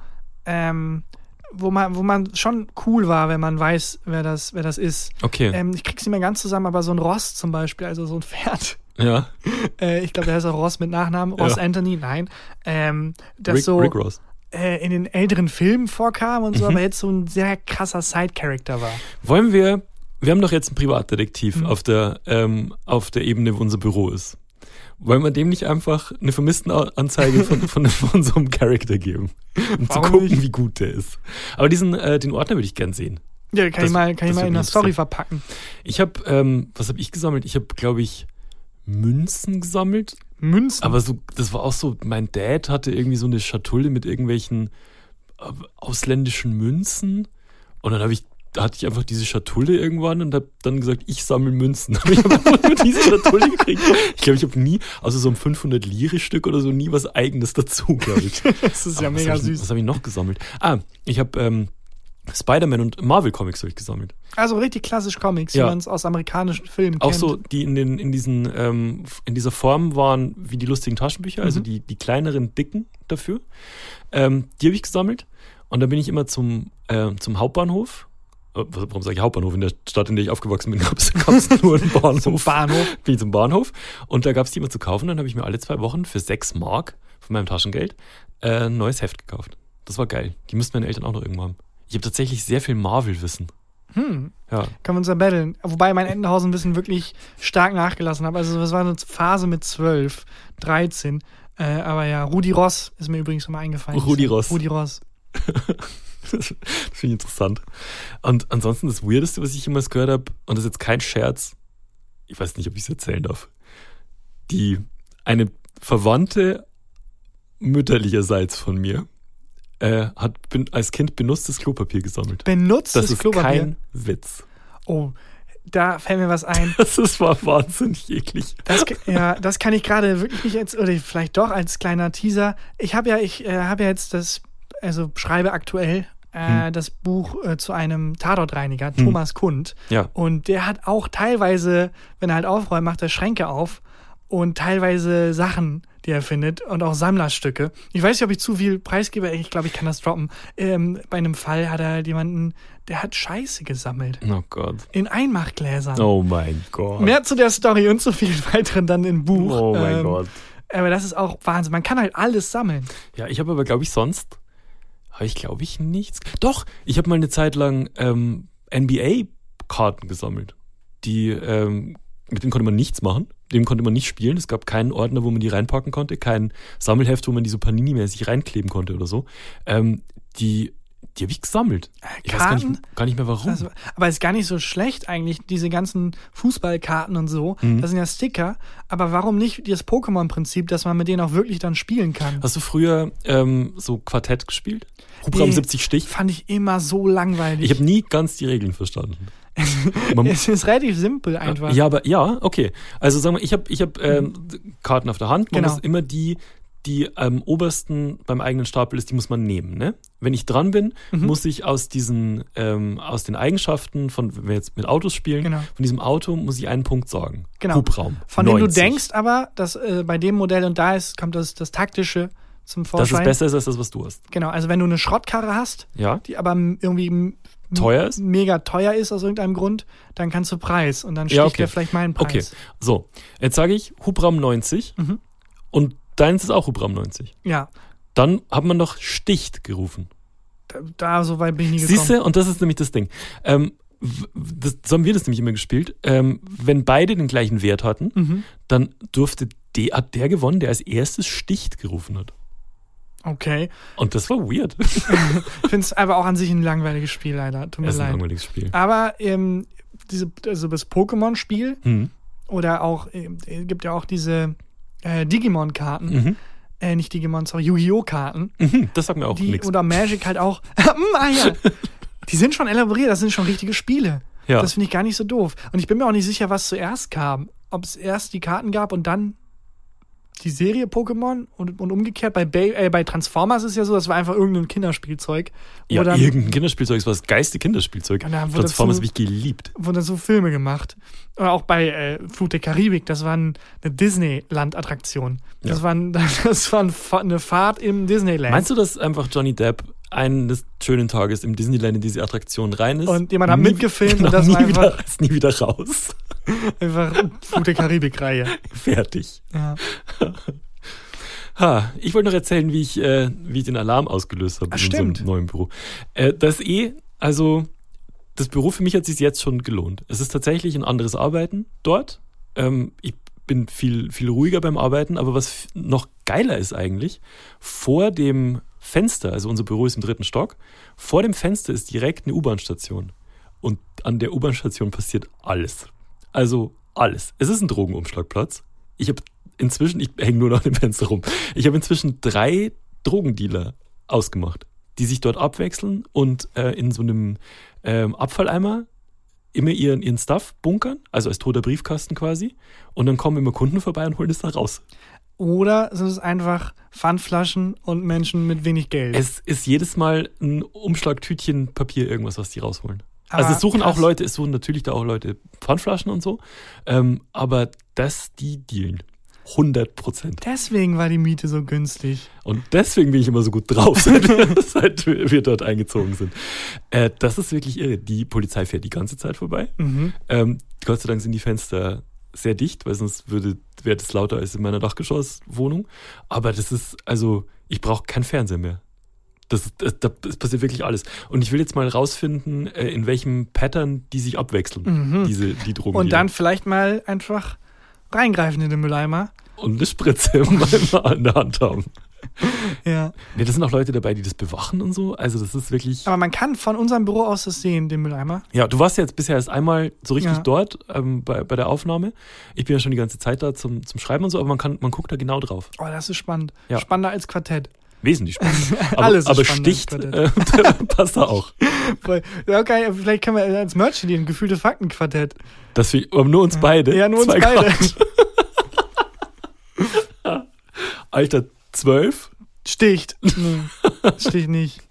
wo man schon cool war, wenn man weiß, wer das ist. Okay. Ich krieg's nicht mehr ganz zusammen, aber so ein Ross zum Beispiel, also so ein Pferd. Ja. Ich glaube, der heißt auch Ross mit Nachnamen. Ross Anthony, nein. Rick Ross. In den älteren Filmen vorkam und so, aber jetzt so ein sehr krasser Side-Character war. Wollen wir haben doch jetzt einen Privatdetektiv auf der Ebene, wo unser Büro ist. Wollen wir dem nicht einfach eine Vermisstenanzeige von so einem Charakter geben? Um zu gucken, nicht? Wie gut der ist. Aber den Ordner würde ich gern sehen. Ja, kann ich mal in der Story verpacken. Ich habe, was habe ich gesammelt? Ich habe, glaube ich, Münzen gesammelt. Münzen? Aber so, das war auch so, mein Dad hatte irgendwie so eine Schatulle mit irgendwelchen ausländischen Münzen. Und dann hatte ich einfach diese Schatulle irgendwann und habe dann gesagt, ich sammle Münzen. Dann habe ich einfach nur diese Schatulle gekriegt. Ich glaube, ich habe nie, außer so ein 500-Lire-Stück oder so, nie was Eigenes dazu, glaube ich. Das ist ja mega süß. Was habe ich noch gesammelt? Ich habe Spider-Man und Marvel-Comics habe ich gesammelt. Also richtig klassisch Comics, wie man es aus amerikanischen Filmen kennt. Auch so, die in dieser Form waren wie die lustigen Taschenbücher, also die kleineren, dicken dafür. Die habe ich gesammelt. Und da bin ich immer zum Hauptbahnhof. Warum sage ich Hauptbahnhof? In der Stadt, in der ich aufgewachsen bin, gab es nur einen Bahnhof. Zum Bahnhof? Bin ich zum Bahnhof. Und da gab es die immer zu kaufen. Dann habe ich mir alle 2 Wochen für 6 Mark von meinem Taschengeld ein neues Heft gekauft. Das war geil. Die müssten meine Eltern auch noch irgendwo haben. Ich habe tatsächlich sehr viel Marvel-Wissen. Ja. Können wir uns da battlen. Wobei mein Entenhausen-Wissen wirklich stark nachgelassen habe. Also das war eine Phase mit 12, 13. Aber ja, Rudi Ross ist mir übrigens immer eingefallen. Rudi Ross. Das finde ich interessant. Und ansonsten das Weirdeste, was ich jemals gehört habe, und das ist jetzt kein Scherz, ich weiß nicht, ob ich es erzählen darf, eine Verwandte mütterlicherseits von mir hat als Kind benutztes Klopapier gesammelt. Benutztes Klopapier? Das ist kein Witz. Oh, da fällt mir was ein. Das war wahnsinnig eklig. Das kann ich gerade wirklich nicht jetzt, oder vielleicht doch als kleiner Teaser. Ich habe ja jetzt schreibe aktuell das Buch zu einem Tatortreiniger, Thomas Kund. Ja. Und der hat auch teilweise, wenn er halt aufräumt, macht er Schränke auf und teilweise Sachen, die er findet und auch Sammlerstücke. Ich weiß nicht, ob ich zu viel preisgebe, ich glaube, ich kann das droppen. Bei einem Fall hat er jemanden, der hat Scheiße gesammelt. Oh Gott. In Einmachgläsern. Oh mein Gott. Mehr zu der Story und zu vielen weiteren dann im Buch. Oh mein Gott. Aber das ist auch Wahnsinn. Man kann halt alles sammeln. Ja, ich habe aber, glaube ich, nichts. Doch, ich habe mal eine Zeit lang NBA-Karten gesammelt. Mit denen konnte man nichts machen. Dem konnte man nicht spielen. Es gab keinen Ordner, wo man die reinpacken konnte. Kein Sammelheft, wo man die so Panini-mäßig reinkleben konnte oder so. Die habe ich gesammelt. Ich weiß gar nicht mehr warum. Also, aber es ist gar nicht so schlecht eigentlich, diese ganzen Fußballkarten und so. Das sind ja Sticker. Aber warum nicht das Pokémon-Prinzip, dass man mit denen auch wirklich dann spielen kann? Hast du früher so Quartett gespielt? Hubraum 70 Stich? Fand ich immer so langweilig. Ich habe nie ganz die Regeln verstanden. Es ist relativ simpel einfach. Ja, aber ja, okay. Also sagen wir, ich hab Karten auf der Hand. Man muss immer die die am obersten beim eigenen Stapel ist, die muss man nehmen. Ne? Wenn ich dran bin, muss ich aus den Eigenschaften wenn wir jetzt mit Autos spielen, von diesem Auto muss ich einen Punkt sagen. Genau. Hubraum. Von dem du denkst aber, dass bei dem Modell und da kommt das Taktische zum Vorschein. Dass es besser ist als das, was du hast. Genau, also wenn du eine Schrottkarre hast, die aber irgendwie teuer ist? Mega teuer ist aus irgendeinem Grund, dann kannst du Preis und dann sticht der vielleicht meinen Preis. Okay, so, jetzt sage ich Hubraum 90 und deins ist auch Hubraum 90. Ja. Dann hat man doch Sticht gerufen. Da so weit bin ich nie gekommen. Siehste, und das ist nämlich das Ding. So haben wir das nämlich immer gespielt. Wenn beide den gleichen Wert hatten, dann hat der gewonnen, der als erstes Sticht gerufen hat. Okay. Und das war weird. Ich finde es aber auch an sich ein langweiliges Spiel, leider. Tut mir leid. Das ist ein langweiliges Spiel. Aber das Pokémon-Spiel oder auch, gibt ja auch diese Digimon-Karten. Nicht Digimon, sorry, Yu-Gi-Oh!-Karten. Das sagt mir auch nichts. Oder Magic halt auch. Ja. Die sind schon elaboriert, das sind schon richtige Spiele. Ja. Das finde ich gar nicht so doof. Und ich bin mir auch nicht sicher, was zuerst kam. Ob es erst die Karten gab und dann die Serie Pokémon und umgekehrt. Bei Transformers ist ja so, das war einfach irgendein Kinderspielzeug. Ja, irgendein Kinderspielzeug, das war das geilste Kinderspielzeug. Transformers habe ich geliebt. Wurden dann so Filme gemacht. Oder auch bei Flut der Karibik, das war eine Disneyland-Attraktion. Das war eine Fahrt im Disneyland. Meinst du, dass einfach Johnny Depp eines schönen Tages im Disneyland in diese Attraktion rein ist? Und jemand hat mitgefilmt und das war einfach... Ist nie wieder raus. Einfach Flut der Karibik-Reihe. Fertig. Ja. Ich wollte noch erzählen, wie ich den Alarm ausgelöst habe in unserem neuen Büro. Das Büro für mich hat sich jetzt schon gelohnt. Es ist tatsächlich ein anderes Arbeiten dort. Ich bin viel, viel ruhiger beim Arbeiten, aber was noch geiler ist eigentlich, vor dem Fenster, also unser Büro ist im 3. Stock, vor dem Fenster ist direkt eine U-Bahn-Station. Und an der U-Bahn-Station passiert alles. Also alles. Es ist ein Drogenumschlagplatz. Ich hänge nur noch an dem Fenster rum. Ich habe inzwischen 3 Drogendealer ausgemacht, die sich dort abwechseln und in so einem Abfalleimer immer ihren Stuff bunkern, also als toter Briefkasten quasi. Und dann kommen immer Kunden vorbei und holen es da raus. Oder sind es einfach Pfandflaschen und Menschen mit wenig Geld? Es ist jedes Mal ein Umschlagtütchen Papier, irgendwas, was die rausholen. Also es suchen natürlich da auch Leute Pfandflaschen und so, aber die dealen. 100%. Deswegen war die Miete so günstig. Und deswegen bin ich immer so gut drauf, seit wir dort eingezogen sind. Das ist wirklich irre. Die Polizei fährt die ganze Zeit vorbei. Gott sei Dank sind die Fenster sehr dicht, weil sonst wäre das lauter als in meiner Dachgeschosswohnung. Aber ich brauche keinen Fernseher mehr. Das passiert wirklich alles. Und ich will jetzt mal rausfinden, in welchem Pattern die sich abwechseln, die Drogen. Und dann vielleicht mal einfach reingreifen in den Mülleimer. Und eine Spritze immer in der Hand haben. Ja. Nee, das sind auch Leute dabei, die das bewachen und so. Also das ist wirklich... Aber man kann von unserem Büro aus das sehen, den Mülleimer. Ja, du warst jetzt bisher erst einmal so richtig dort bei der Aufnahme. Ich bin ja schon die ganze Zeit da zum Schreiben und so, aber man guckt da genau drauf. Oh, das ist spannend. Ja. Spannender als Quartett. Wesentlich spannend. Aber Sticht passt da auch. Okay, vielleicht können wir als Merch ein gefühltes Faktenquartett. Aber nur uns beide. Ja, nur uns beide. Alter 12. Sticht. Nee, sticht nicht.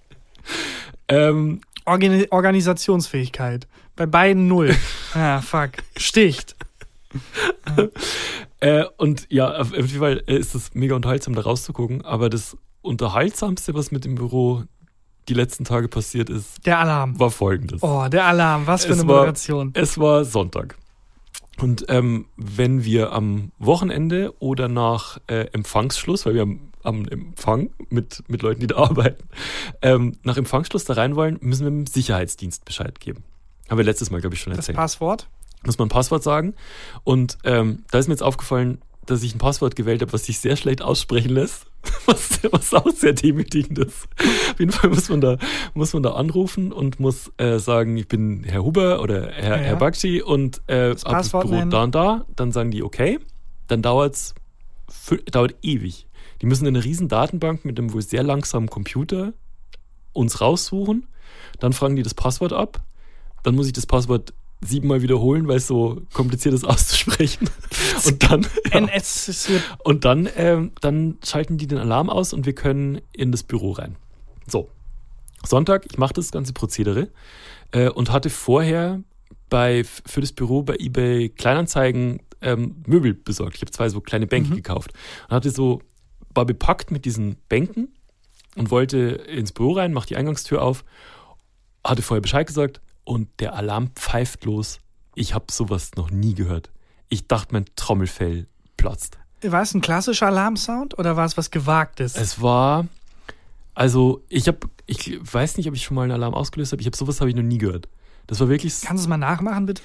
Organisationsfähigkeit. Bei beiden 0. Fuck. Sticht. Und ja, auf jeden Fall ist es mega unterhaltsam, da rauszugucken. Aber das Unterhaltsamste, was mit dem Büro die letzten Tage passiert ist, der Alarm, war folgendes. Oh, der Alarm, was für eine Moderation. Es war Sonntag. Und wenn wir am Wochenende oder nach Empfangsschluss, weil wir am Empfang mit Leuten, die da arbeiten, nach Empfangsschluss da rein wollen, müssen wir dem Sicherheitsdienst Bescheid geben. Haben wir letztes Mal, glaube ich, schon erzählt. Das Passwort? Muss man ein Passwort sagen. Und da ist mir jetzt aufgefallen, dass ich ein Passwort gewählt habe, was sich sehr schlecht aussprechen lässt. Was auch sehr demütigend ist. Auf jeden Fall muss man da anrufen und muss sagen, ich bin Herr Huber oder Herr Bakshi und habe das Büro da und da. Dann sagen die, okay. Dann dauert ewig. Die müssen in einer riesen Datenbank mit einem wohl sehr langsamen Computer uns raussuchen. Dann fragen die das Passwort ab. Dann muss ich das Passwort 7-mal wiederholen, weil es so kompliziert ist auszusprechen. Und dann, dann schalten die den Alarm aus und wir können in das Büro rein. So, Sonntag, ich mache das ganze Prozedere und hatte vorher für das Büro bei eBay Kleinanzeigen Möbel besorgt. Ich habe 2 so kleine Bänke gekauft und war bepackt mit diesen Bänken und wollte ins Büro rein, mach die Eingangstür auf, hatte vorher Bescheid gesagt und der Alarm pfeift los. Ich habe sowas noch nie gehört. Ich dachte, mein Trommelfell platzt. War es ein klassischer Alarmsound oder war es was Gewagtes? Es war, also ich weiß nicht, ob ich schon mal einen Alarm ausgelöst habe. Sowas habe ich noch nie gehört. Das war wirklich... Kannst du es mal nachmachen, bitte?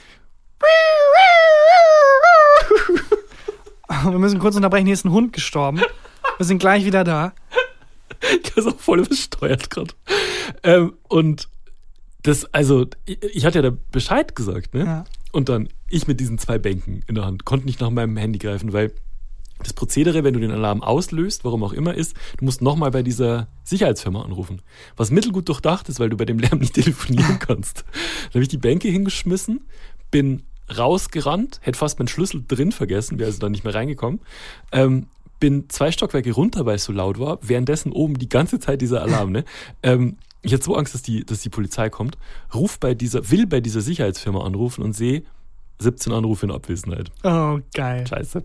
Wir müssen kurz unterbrechen, hier ist ein Hund gestorben. Wir sind gleich wieder da. Ich ist auch voll übersteuert gerade. Und das, also, ich hatte ja da Bescheid gesagt, ne? Ja. Und dann, ich mit diesen 2 Bänken in der Hand, konnte nicht nach meinem Handy greifen, weil das Prozedere, wenn du den Alarm auslöst, warum auch immer ist, du musst nochmal bei dieser Sicherheitsfirma anrufen. Was mittelgut durchdacht ist, weil du bei dem Lärm nicht telefonieren kannst. Dann habe ich die Bänke hingeschmissen, bin rausgerannt, hätte fast meinen Schlüssel drin vergessen, wäre also dann nicht mehr reingekommen. Bin 2 Stockwerke runter, weil es so laut war, währenddessen oben die ganze Zeit dieser Alarm, ne? Ich hatte so Angst, dass die Polizei kommt, will bei dieser Sicherheitsfirma anrufen und sehe 17 Anrufe in Abwesenheit. Oh, geil. Scheiße.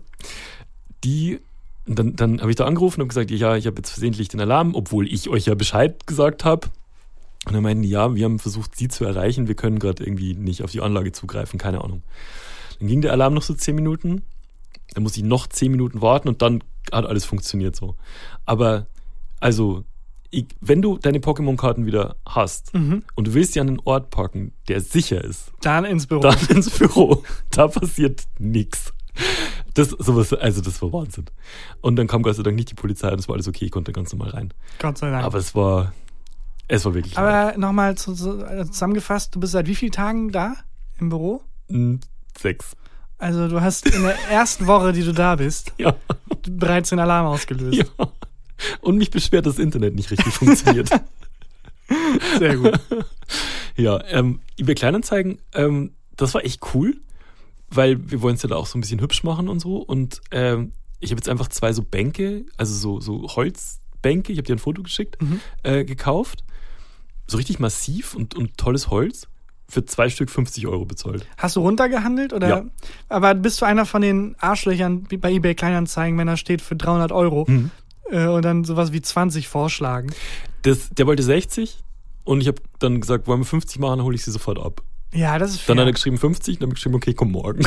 Dann habe ich da angerufen und gesagt, ja, ich habe jetzt versehentlich den Alarm, obwohl ich euch ja Bescheid gesagt habe. Und dann meinten die, ja, wir haben versucht, sie zu erreichen, wir können gerade irgendwie nicht auf die Anlage zugreifen, keine Ahnung. Dann ging der Alarm noch so 10 Minuten, dann musste ich noch 10 Minuten warten und dann hat alles funktioniert so. Aber, also, wenn du deine Pokémon-Karten wieder hast und du willst die an einen Ort packen, der sicher ist. Dann ins Büro. Da passiert nichts. Das war Wahnsinn. Und dann kam Gott sei Dank nicht die Polizei und es war alles okay, ich konnte ganz normal rein. Gott sei Dank. Aber es war wirklich Aber nochmal zusammengefasst, du bist seit wie vielen Tagen da im Büro? 6. Also du hast in der ersten Woche, die du da bist, ja, bereits den Alarm ausgelöst. Ja. Und mich beschwert, dass das Internet nicht richtig funktioniert. Sehr gut. Ja, eBay Kleinanzeigen, das war echt cool, weil wir wollen es ja da auch so ein bisschen hübsch machen und so. Und ich habe jetzt einfach 2 so Bänke, also so Holzbänke, ich habe dir ein Foto geschickt, gekauft. So richtig massiv und tolles Holz. Für 2 Stück 50 € bezahlt. Hast du runtergehandelt? Oder? Ja. Aber bist du einer von den Arschlöchern wie bei eBay Kleinanzeigen, wenn er steht für 300 € und dann sowas wie 20 vorschlagen? Der wollte 60 und ich habe dann gesagt, wollen wir 50 machen, dann hole ich sie sofort ab. Ja, das ist fair. Dann hat er geschrieben 50, dann habe ich geschrieben, okay, komm morgen.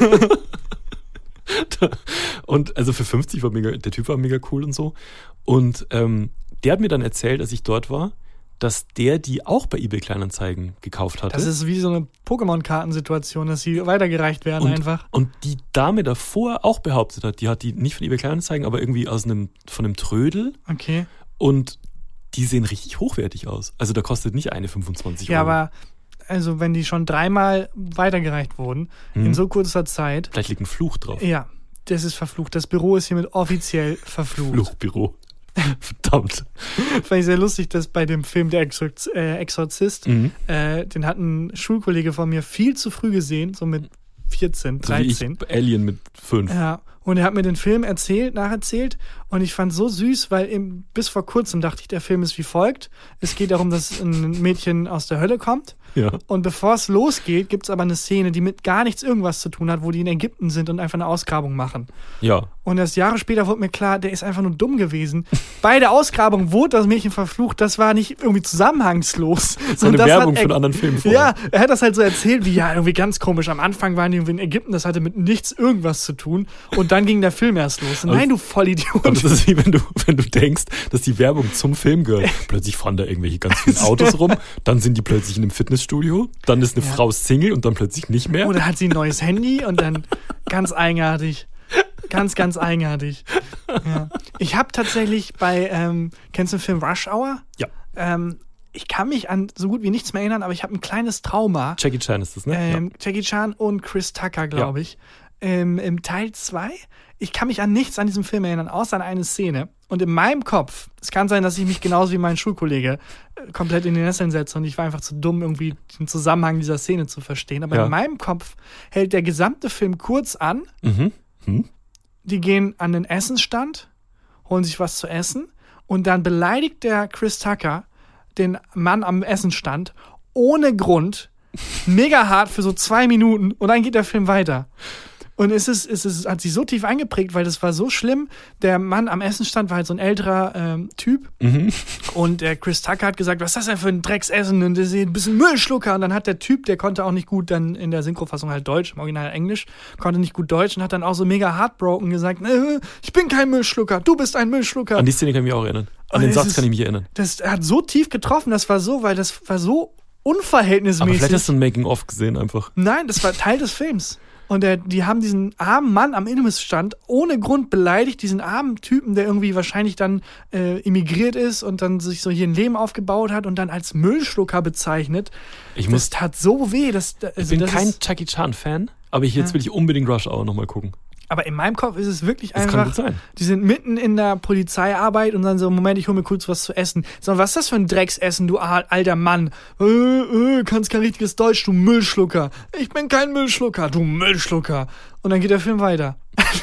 Und also für 50 der Typ war mega cool und so. Und der hat mir dann erzählt, als ich dort war, dass der die auch bei eBay Kleinanzeigen gekauft hatte. Das ist wie so eine Pokémon-Kartensituation, dass sie weitergereicht werden einfach. Und die Dame davor auch behauptet hat, die hat die nicht von eBay Kleinanzeigen, aber irgendwie von einem Trödel. Okay. Und die sehen richtig hochwertig aus. Also da kostet nicht eine 25 €. Ja, aber also wenn die schon 3-mal weitergereicht wurden, in so kurzer Zeit. Vielleicht liegt ein Fluch drauf. Ja, das ist verflucht. Das Büro ist hiermit offiziell verflucht. Fluchbüro. Verdammt. Fand ich sehr lustig, dass bei dem Film Der Exorzist, den hat ein Schulkollege von mir viel zu früh gesehen, so mit 14, 13. So wie ich Alien mit 5. Ja, und er hat mir den Film nacherzählt und ich fand es so süß, weil bis vor kurzem dachte ich, der Film ist wie folgt. Es geht darum, dass ein Mädchen aus der Hölle kommt. Ja. Und bevor es losgeht, gibt es aber eine Szene, die mit gar nichts irgendwas zu tun hat, wo die in Ägypten sind und einfach eine Ausgrabung machen. Ja. Und erst Jahre später wurde mir klar, der ist einfach nur dumm gewesen. Bei der Ausgrabung wurde das Mädchen verflucht, das war nicht irgendwie zusammenhangslos. So eine Werbung für einen anderen Film vorher. Ja, er hat das halt so erzählt, wie ja, irgendwie ganz komisch. Am Anfang waren die irgendwie in Ägypten, das hatte mit nichts irgendwas zu tun. Und dann ging der Film erst los. Nein, du Vollidiot. Und das ist wie wenn du denkst, dass die Werbung zum Film gehört. Plötzlich fahren da irgendwelche ganz vielen Autos rum, dann sind die plötzlich in einem Fitnessstudio, dann ist eine Frau Single und dann plötzlich nicht mehr. Oder hat sie ein neues Handy und dann ganz eigenartig. Ganz, ganz eigenartig. Ja. Ich habe tatsächlich kennst du den Film Rush Hour? Ja. Ich kann mich an so gut wie nichts mehr erinnern, aber ich habe ein kleines Trauma. Jackie Chan ist das, ne? Ja. Jackie Chan und Chris Tucker, glaube ich. Im Teil 2. Ich kann mich an nichts an diesem Film erinnern, außer an eine Szene. Und in meinem Kopf, es kann sein, dass ich mich genauso wie mein Schulkollege komplett in die Nesseln setze und ich war einfach zu dumm, irgendwie den Zusammenhang dieser Szene zu verstehen. Aber in meinem Kopf hält der gesamte Film kurz an. Die gehen an den Essensstand, holen sich was zu essen und dann beleidigt der Chris Tucker den Mann am Essensstand ohne Grund mega hart für so 2 Minuten und dann geht der Film weiter. Und es hat sich so tief eingeprägt, weil das war so schlimm. Der Mann am Essenstand war halt so ein älterer Typ. Und der Chris Tucker hat gesagt, was ist das denn für ein Drecksessen? Und das ist ein bisschen Müllschlucker. Und dann hat der Typ, der konnte auch nicht gut dann in der Synchrofassung halt Deutsch, im Original Englisch, konnte nicht gut Deutsch und hat dann auch so mega heartbroken gesagt, ich bin kein Müllschlucker, du bist ein Müllschlucker. An die Szene kann ich mich auch erinnern. An den Satz kann ich mich erinnern. Das hat so tief getroffen, weil das war so unverhältnismäßig. Aber vielleicht hast du ein Making-of gesehen einfach. Nein, das war Teil des Films. Und die haben diesen armen Mann am Imbissstand ohne Grund beleidigt, diesen armen Typen, der irgendwie wahrscheinlich dann emigriert ist und dann sich so hier ein Leben aufgebaut hat und dann als Müllschlucker bezeichnet. Das tat so weh. Ich bin kein Jackie Chan-Fan, aber jetzt will ich unbedingt Rush Hour nochmal gucken. Aber in meinem Kopf ist es wirklich das einfach, kann gut sein. Die sind mitten in der Polizeiarbeit und dann so, Moment, ich hole mir kurz was zu essen. So, was ist das für ein Drecksessen, du alter Mann? Kannst kein richtiges Deutsch, du Müllschlucker. Ich bin kein Müllschlucker, du Müllschlucker. Und dann geht der Film weiter.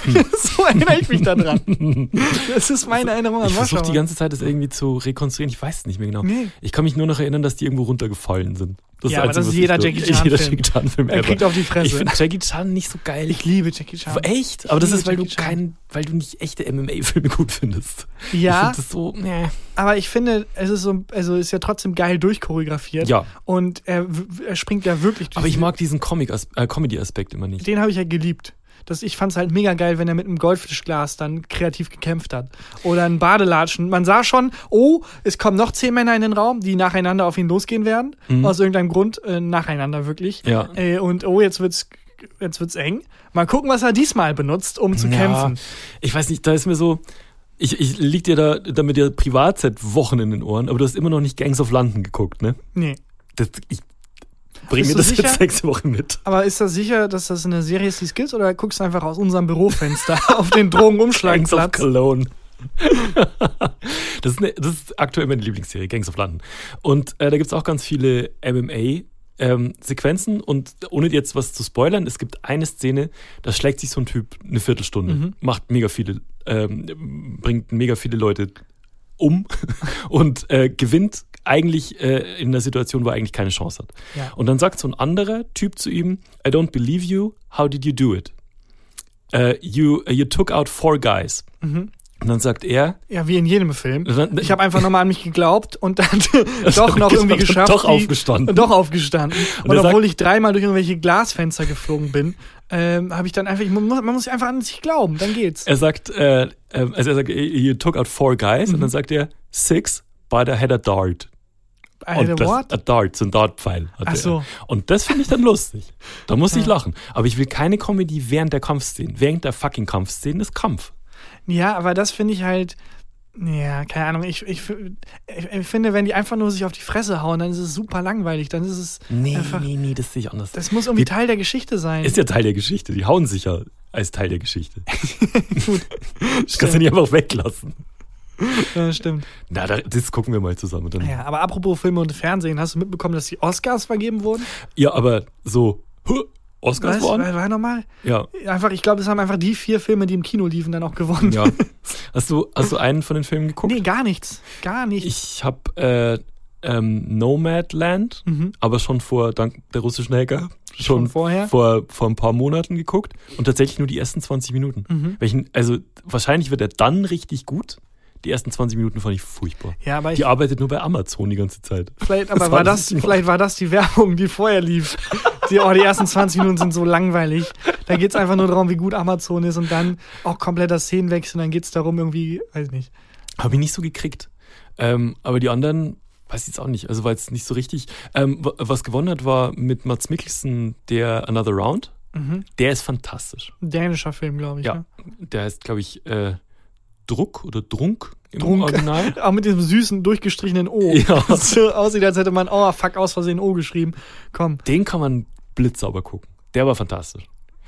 So erinnere ich mich daran. Das ist meine Erinnerung an Ich versuche Warschau. die ganze Zeit, das irgendwie zu rekonstruieren. Ich weiß es nicht mehr genau. Nee. Ich kann mich nur noch erinnern, dass die irgendwo runtergefallen sind. Ja, aber das ist jeder Jackie Chan-Film. Er kriegt auf die Fresse. Ich finde Jackie Chan nicht so geil. Ich liebe Jackie Chan. Echt? Aber das ist, weil Jackie du nicht echte MMA-Filme gut findest. Ja. Ich finde das so, Aber ich finde, es ist so, also ist ja trotzdem geil durchchoreografiert. Ja. Und er springt ja wirklich durch. Aber ich mag diesen Comedy-Aspekt immer nicht. Den habe ich ja geliebt. Ich fand es halt mega geil, wenn er mit einem Goldfischglas dann kreativ gekämpft hat. Oder ein Badelatschen. Man sah schon, es kommen noch 10 Männer in den Raum, die nacheinander auf ihn losgehen werden. Aus irgendeinem Grund nacheinander wirklich. Ja. Und jetzt wird's eng. Mal gucken, was er diesmal benutzt, um zu kämpfen. Ich weiß nicht, da ist mir so... Ich lieg dir da mit der privat seit Wochen in den Ohren, aber du hast immer noch nicht Gangs of London geguckt, ne? Nee. Ich bringe mir das sicher? Jetzt nächste Woche mit. Aber ist das sicher, dass das eine Serie ist, die es gibt? Oder guckst du einfach aus unserem Bürofenster auf den Drogenumschlagplatz? Gangs of Cologne. Das ist aktuell meine Lieblingsserie, Gangs of London. Und da gibt es auch ganz viele MMA-Sequenzen. Und ohne jetzt was zu spoilern, es gibt eine Szene, da schlägt sich so ein Typ eine Viertelstunde, bringt mega viele Leute um und gewinnt eigentlich in einer Situation, wo er eigentlich keine Chance hat. Ja. Und dann sagt so ein anderer Typ zu ihm, I don't believe you, how did you do it? You took out 4 guys. Und dann sagt er... Ja, wie in jedem Film. Ich habe einfach nochmal an mich geglaubt und dann doch noch irgendwie geschafft. Doch aufgestanden. Und obwohl ich 3-mal durch irgendwelche Glasfenster geflogen bin, habe ich dann einfach... Man muss einfach an sich glauben, dann geht's. Er sagt, you took out 4 guys und dann sagt er 6, but I had a dart. A Dart, so ein Dartpfeil. Ach so. Und das finde ich dann lustig. Da muss ich lachen. Aber ich will keine Comedy während der Kampfszenen. Während der fucking Kampfszenen ist Kampf. Ja, aber das finde ich halt, ja, keine Ahnung, ich finde, wenn die einfach nur sich auf die Fresse hauen, dann ist es super langweilig, dann ist es einfach... Nee, das sehe ich anders. Das muss irgendwie Teil der Geschichte sein. Ist ja Teil der Geschichte, die hauen sich ja als Teil der Geschichte. Gut, das kannst du nicht einfach weglassen. Ja, stimmt. Na, das gucken wir mal zusammen. Dann. Ja, aber apropos Filme und Fernsehen, hast du mitbekommen, dass die Oscars vergeben wurden? Ja, aber so... Oscars gewonnen? War nochmal? Ja. Einfach, ich glaube, das haben einfach die 4 Filme, die im Kino liefen, dann auch gewonnen. Ja. Hast du einen von den Filmen geguckt? Nee, gar nichts. Gar nichts. Ich habe Nomadland, aber schon dank der russischen Hacker, schon vorher? Vor ein paar Monaten geguckt und tatsächlich nur die ersten 20 Minuten. Wahrscheinlich wird er dann richtig gut. Die ersten 20 Minuten fand ich furchtbar. Ja, aber die arbeitet nur bei Amazon die ganze Zeit. Vielleicht war das die Werbung, die vorher lief. Die ersten 20 Minuten sind so langweilig. Da geht es einfach nur darum, wie gut Amazon ist und dann auch kompletter Szenenwechsel. Und dann geht es darum irgendwie, weiß ich nicht. Habe ich nicht so gekriegt. Aber die anderen, weiß ich jetzt auch nicht. Also war jetzt nicht so richtig. Was gewonnen hat, war mit Mads Mikkelsen der Another Round. Der ist fantastisch. Ein dänischer Film, glaube ich. Ja, der heißt, glaube ich, Druck oder Drunk im Original. Auch mit diesem süßen, durchgestrichenen O. Ja. Das so aussieht, als hätte man, aus Versehen O geschrieben. Komm. Den kann man blitzsauber gucken. Der war fantastisch.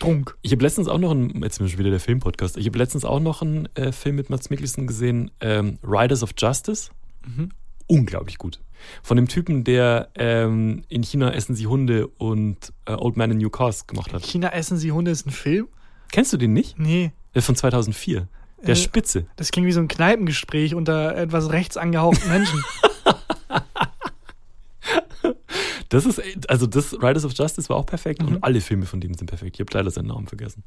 Trunk. Ich habe letztens auch noch jetzt sind wir schon wieder der Filmpodcast, ich habe letztens auch noch einen Film mit Mads Mikkelsen gesehen, Riders of Justice. Unglaublich gut. Von dem Typen, der in China essen sie Hunde und Old Man in New Cars gemacht hat. China essen sie Hunde ist ein Film? Kennst du den nicht? Nee. Der ist von 2004. Der Spitze. Das klingt wie so ein Kneipengespräch unter etwas rechts angehauchten Menschen. Das Riders of Justice war auch perfekt und alle Filme von dem sind perfekt. Ich habe leider seinen Namen vergessen.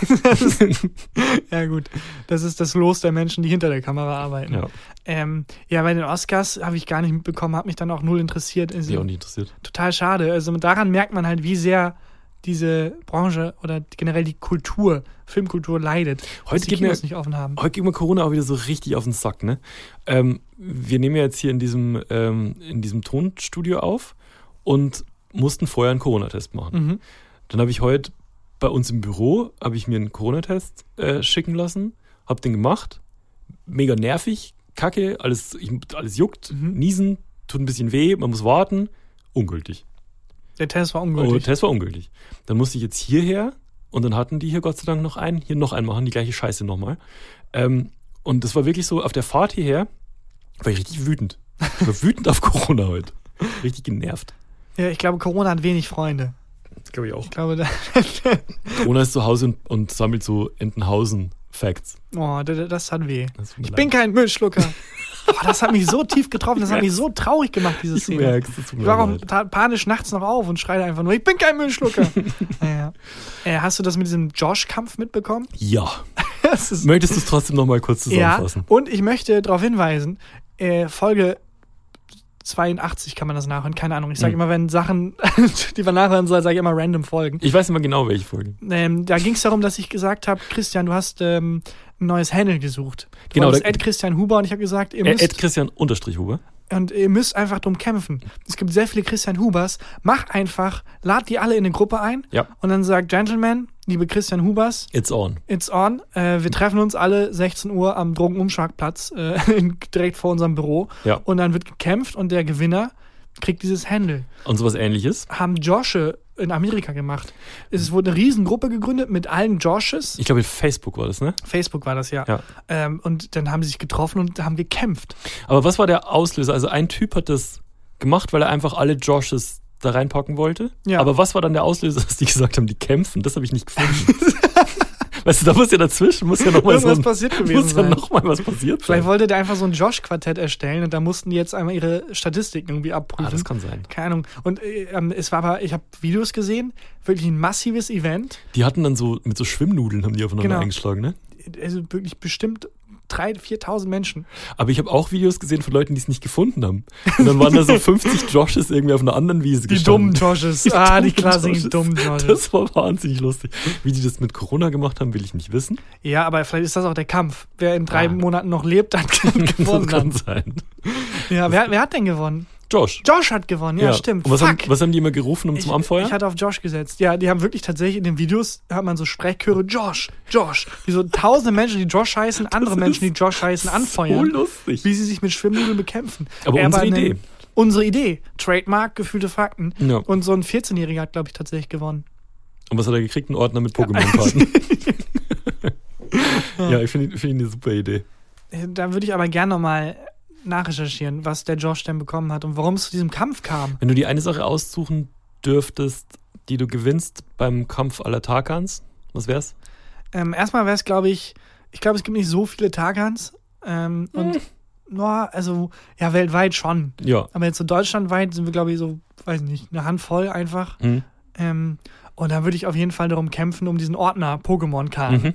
Ja gut, das ist das Los der Menschen, die hinter der Kamera arbeiten. Ja, bei den Oscars habe ich gar nicht mitbekommen, hat mich dann auch null interessiert. Mich auch nicht interessiert. Total schade. Also daran merkt man halt, wie sehr diese Branche oder generell die Kultur, Filmkultur leidet, dass die Kinos nicht offen haben. Heute geht mir Corona auch wieder so richtig auf den Sack, ne? Wir nehmen ja jetzt hier in diesem Tonstudio auf und mussten vorher einen Corona-Test machen. Dann habe ich heute bei uns im Büro, mir einen Corona-Test schicken lassen, habe den gemacht, mega nervig, kacke, alles juckt, niesen, tut ein bisschen weh, man muss warten, ungültig. Der Test war ungültig. Der Test war ungültig. Dann musste ich jetzt hierher und dann hatten die hier Gott sei Dank noch einen, hier noch einen machen, die gleiche Scheiße nochmal. Und das war wirklich so, auf der Fahrt hierher war ich richtig wütend. Ich war wütend auf Corona heute. Richtig genervt. Ja, ich glaube, Corona hat wenig Freunde. Das glaube ich auch. Ich glaube, Corona ist zu Hause und sammelt so Entenhausen-Facts. Oh, das hat weh. Ich bin kein Müllschlucker. Oh, das hat mich so tief getroffen, das hat mich so trauig gemacht, diese Szene. Ich war auch panisch nachts noch auf und schreie einfach nur, ich bin kein Müllschlucker. Ja. Hast du das mit diesem Josh-Kampf mitbekommen? Ja. Möchtest du es trotzdem noch mal kurz zusammenfassen? Ja, und ich möchte darauf hinweisen, Folge 82 kann man das nachhören, keine Ahnung. Ich sage immer, wenn Sachen, die man nachhören soll, sage ich immer random Folgen. Ich weiß immer genau, welche Folgen. Da ging es darum, dass ich gesagt habe, Christian, du hast ein neues Handle gesucht. Du genau. warst @Christian Huber und ich habe gesagt, ihr müsst... @Christian_Huber. Und ihr müsst einfach drum kämpfen. Es gibt sehr viele Christian Hubers. Mach einfach, lad die alle in eine Gruppe ein und dann sagt, Gentlemen, liebe Christian Hubers, it's on. Wir treffen uns alle 16 Uhr am Drogenumschlagplatz direkt vor unserem Büro und dann wird gekämpft und der Gewinner kriegt dieses Handle. Und sowas Ähnliches? Haben Josche in Amerika gemacht. Es wurde eine Riesengruppe gegründet mit allen Joshes. Ich glaube, Facebook war das, ne? Facebook war das, ja. Und dann haben sie sich getroffen und haben gekämpft. Aber was war der Auslöser? Also ein Typ hat das gemacht, weil er einfach alle Joshes da reinpacken wollte. Ja. Aber was war dann der Auslöser, dass die gesagt haben, die kämpfen? Das habe ich nicht gefunden. Weißt du, da muss ja dazwischen, muss ja nochmal was passiert gewesen sein. Muss ja nochmal was passiert sein. Vielleicht wollte der einfach so ein Josh-Quartett erstellen und da mussten die jetzt einmal ihre Statistiken irgendwie abprüfen. Das kann sein. Keine Ahnung. Und es war aber, ich habe Videos gesehen, wirklich ein massives Event. Die hatten dann so, mit so Schwimmnudeln haben die aufeinander eingeschlagen, ne? Also wirklich bestimmt 3.000, 4.000 Menschen. Aber ich habe auch Videos gesehen von Leuten, die es nicht gefunden haben. Und dann waren da so 50 Joshes irgendwie auf einer anderen Wiese gestanden. Die dummen Joshes. Die klassischen dummen Joshes. Das war wahnsinnig lustig. Wie die das mit Corona gemacht haben, will ich nicht wissen. Ja, aber vielleicht ist das auch der Kampf. Wer in 3 Monaten noch lebt, hat gewonnen. Das kann sein. Ja, wer hat denn gewonnen? Josh hat gewonnen, ja stimmt. Und was haben die immer gerufen zum Anfeuern? Ich hatte auf Josh gesetzt. Ja, die haben wirklich tatsächlich in den Videos, hat man so Sprechchöre, Josh. Wie so tausende Menschen, die Josh heißen, andere Menschen, die Josh heißen, anfeuern. So lustig. Wie sie sich mit Schwimmnudeln bekämpfen. Aber unsere Idee. Trademark, gefühlte Fakten. Ja. Und so ein 14-Jähriger hat, glaube ich, tatsächlich gewonnen. Und was hat er gekriegt? Einen Ordner mit Pokémon-Karten. Ja, ich finde eine super Idee. Da würde ich aber gerne nochmal nachrecherchieren, was der Josh denn bekommen hat und warum es zu diesem Kampf kam. Wenn du die eine Sache aussuchen dürftest, die du gewinnst beim Kampf aller Tarkans, was wär's? Erstmal wäre es, glaube ich, es gibt nicht so viele Tarkans und weltweit schon. Ja. Aber jetzt so deutschlandweit sind wir, glaube ich, so, weiß nicht, eine Handvoll einfach. Und dann würde ich auf jeden Fall darum kämpfen, um diesen Ordner Pokémon-Karten,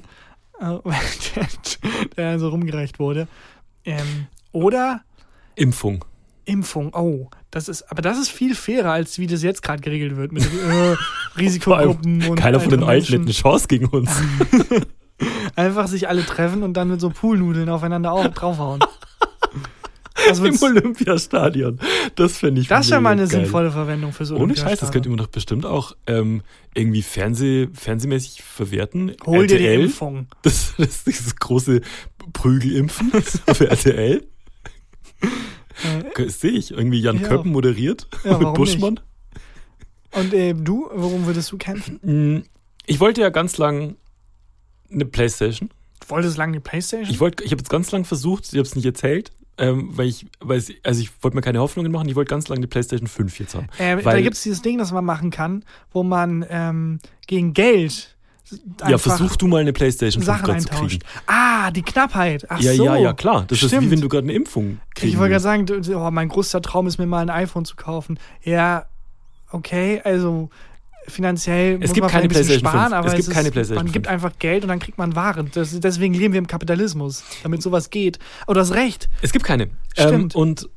der so rumgereicht wurde. Oder Impfung. Oh, das ist viel fairer, als wie das jetzt gerade geregelt wird mit Risikogruppen und keiner von den Alten hat eine Chance gegen uns. Einfach sich alle treffen und dann mit so Poolnudeln aufeinander draufhauen. Im Olympiastadion. Das fände ich Das wäre mal eine geil. Sinnvolle Verwendung für so Ohne Scheiß, das könnte man doch bestimmt auch irgendwie fernsehmäßig verwerten. Hol RTL, dir die Impfung. Das ist dieses große Prügelimpfen für RTL. Sehe ich. Irgendwie Jan Köppen moderiert mit Buschmann. Nicht? Und du, worum würdest du kämpfen? Ich wollte ja ganz lang eine Playstation. Du wolltest lange eine Playstation? Ich habe jetzt ganz lang versucht, ich habe es nicht erzählt, weil ich wollte mir keine Hoffnungen machen, ich wollte ganz lange eine Playstation 5 jetzt haben. Da gibt es dieses Ding, das man machen kann, wo man gegen Geld versuch du mal eine Playstation 5 Sachen zu kriegen. Die Knappheit. Ach ja, so. Ja, klar. Das Stimmt. ist wie wenn du gerade eine Impfung kriegst. Ich wollte gerade sagen, mein größter Traum ist, mir mal ein iPhone zu kaufen. Ja, okay, also finanziell muss man keine ein bisschen PlayStation sparen, 5. aber keine PlayStation man 5. gibt einfach Geld und dann kriegt man Waren. Deswegen leben wir im Kapitalismus, damit sowas geht. Oh, du hast recht. Es gibt keine. Stimmt.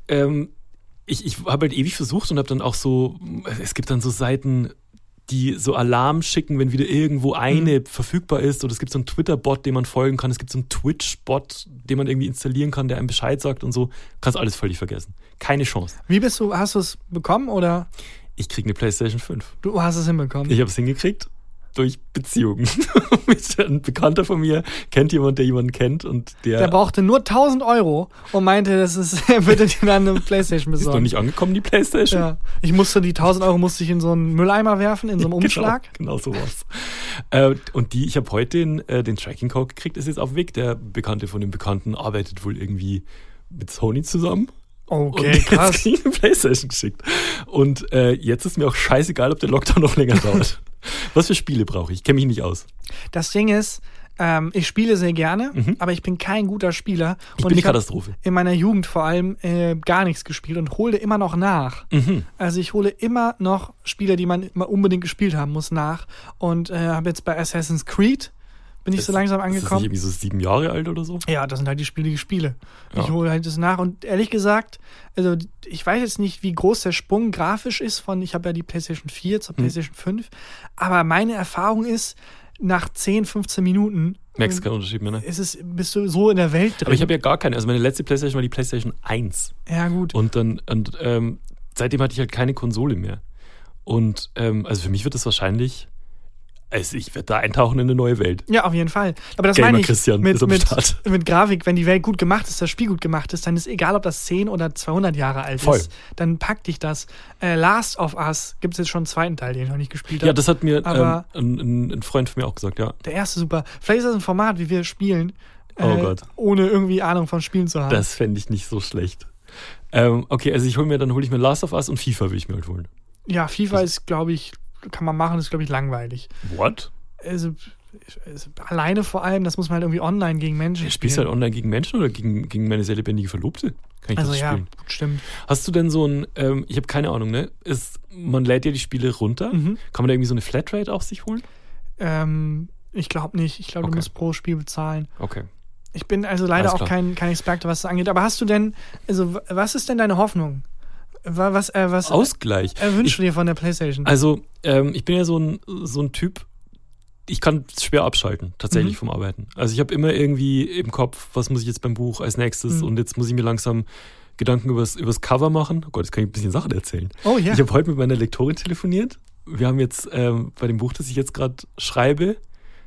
Ich habe halt ewig versucht und habe dann auch so, es gibt dann so Seiten, die so Alarm schicken, wenn wieder irgendwo eine verfügbar ist. Oder es gibt so einen Twitter-Bot, dem man folgen kann. Es gibt so einen Twitch-Bot, den man irgendwie installieren kann, der einem Bescheid sagt und so. Kannst alles völlig vergessen. Keine Chance. Hast du es bekommen oder? Ich krieg eine PlayStation 5. Du hast es hinbekommen? Ich habe es hingekriegt durch Beziehungen. Ein Bekannter von mir kennt jemanden, der jemanden kennt. Und der brauchte nur 1.000 Euro und meinte, er würde dir dann eine Playstation besorgen. Ist noch nicht angekommen, die Playstation. Ja. Die 1.000 Euro musste ich in so einen Mülleimer werfen, in so einem Umschlag. Genau so was. Und ich habe heute den Tracking-Code gekriegt, ist jetzt auf dem Weg. Der Bekannte von dem Bekannten arbeitet wohl irgendwie mit Sony zusammen. Okay, und krass. Jetzt krieg ich eine Playstation geschickt. Und jetzt ist mir auch scheißegal, ob der Lockdown noch länger dauert. Was für Spiele brauche ich? Ich kenne mich nicht aus. Das Ding ist, ich spiele sehr gerne, aber ich bin kein guter Spieler. Ich bin eine Katastrophe. In meiner Jugend vor allem gar nichts gespielt und hole immer noch nach. Also ich hole immer noch Spiele, die man unbedingt gespielt haben muss, nach. Und habe jetzt bei Assassin's Creed bin ich so langsam angekommen. Ist das nicht irgendwie so 7 Jahre alt oder so? Ja, das sind halt die Spiele, die ich spiele. Ja. Ich hole halt das nach. Und ehrlich gesagt, also ich weiß jetzt nicht, wie groß der Sprung grafisch ist ich habe ja die PlayStation 4 zur PlayStation 5, aber meine Erfahrung ist, nach 10, 15 Minuten merkst keinen Unterschied mehr, ne? Bist du so in der Welt drin. Aber ich habe ja gar keine. Also meine letzte PlayStation war die PlayStation 1. Ja, gut. Und seitdem hatte ich halt keine Konsole mehr. Und also für mich wird das wahrscheinlich... Also ich werde da eintauchen in eine neue Welt. Ja, auf jeden Fall. Aber das Gamer meine ich Christian ist am Start. Mit Grafik, wenn die Welt gut gemacht ist, das Spiel gut gemacht ist, dann ist egal, ob das 10 oder 200 Jahre alt ist. Dann packt dich das. Last of Us gibt es jetzt schon einen zweiten Teil, den ich noch nicht gespielt habe. Ja, das hat mir ein Freund von mir auch gesagt, ja. Der erste super. Vielleicht ist das ein Format, wie wir spielen, oh Gott. ohne irgendwie Ahnung von Spielen zu haben. Das fände ich nicht so schlecht. Okay, also hole ich mir Last of Us und FIFA will ich mir halt holen. Ja, FIFA ist, glaube ich, kann man machen, ist, glaube ich, langweilig. What? Also alleine vor allem, das muss man halt irgendwie online gegen Menschen spielen. Spielst du halt online gegen Menschen oder gegen meine sehr lebendige Verlobte? Kann ich das spielen? Ja, stimmt. Hast du denn so ein, ich habe keine Ahnung, ne? Man lädt ja die Spiele runter. Kann man da irgendwie so eine Flatrate auf sich holen? Ich glaube nicht. Ich glaube, du musst pro Spiel bezahlen. Okay. Ich bin also leider auch kein Experte, was das angeht. Aber hast du denn, also was ist denn deine Hoffnung? Was Ausgleich. Wünschst du dir von der PlayStation? Also, ich bin ja so ein Typ, ich kann schwer abschalten, tatsächlich vom Arbeiten. Also ich habe immer irgendwie im Kopf, was muss ich jetzt beim Buch als nächstes und jetzt muss ich mir langsam Gedanken übers Cover machen. Oh Gott, jetzt kann ich ein bisschen Sachen erzählen. Oh ja. Ich habe heute mit meiner Lektorin telefoniert. Wir haben jetzt bei dem Buch, das ich jetzt gerade schreibe,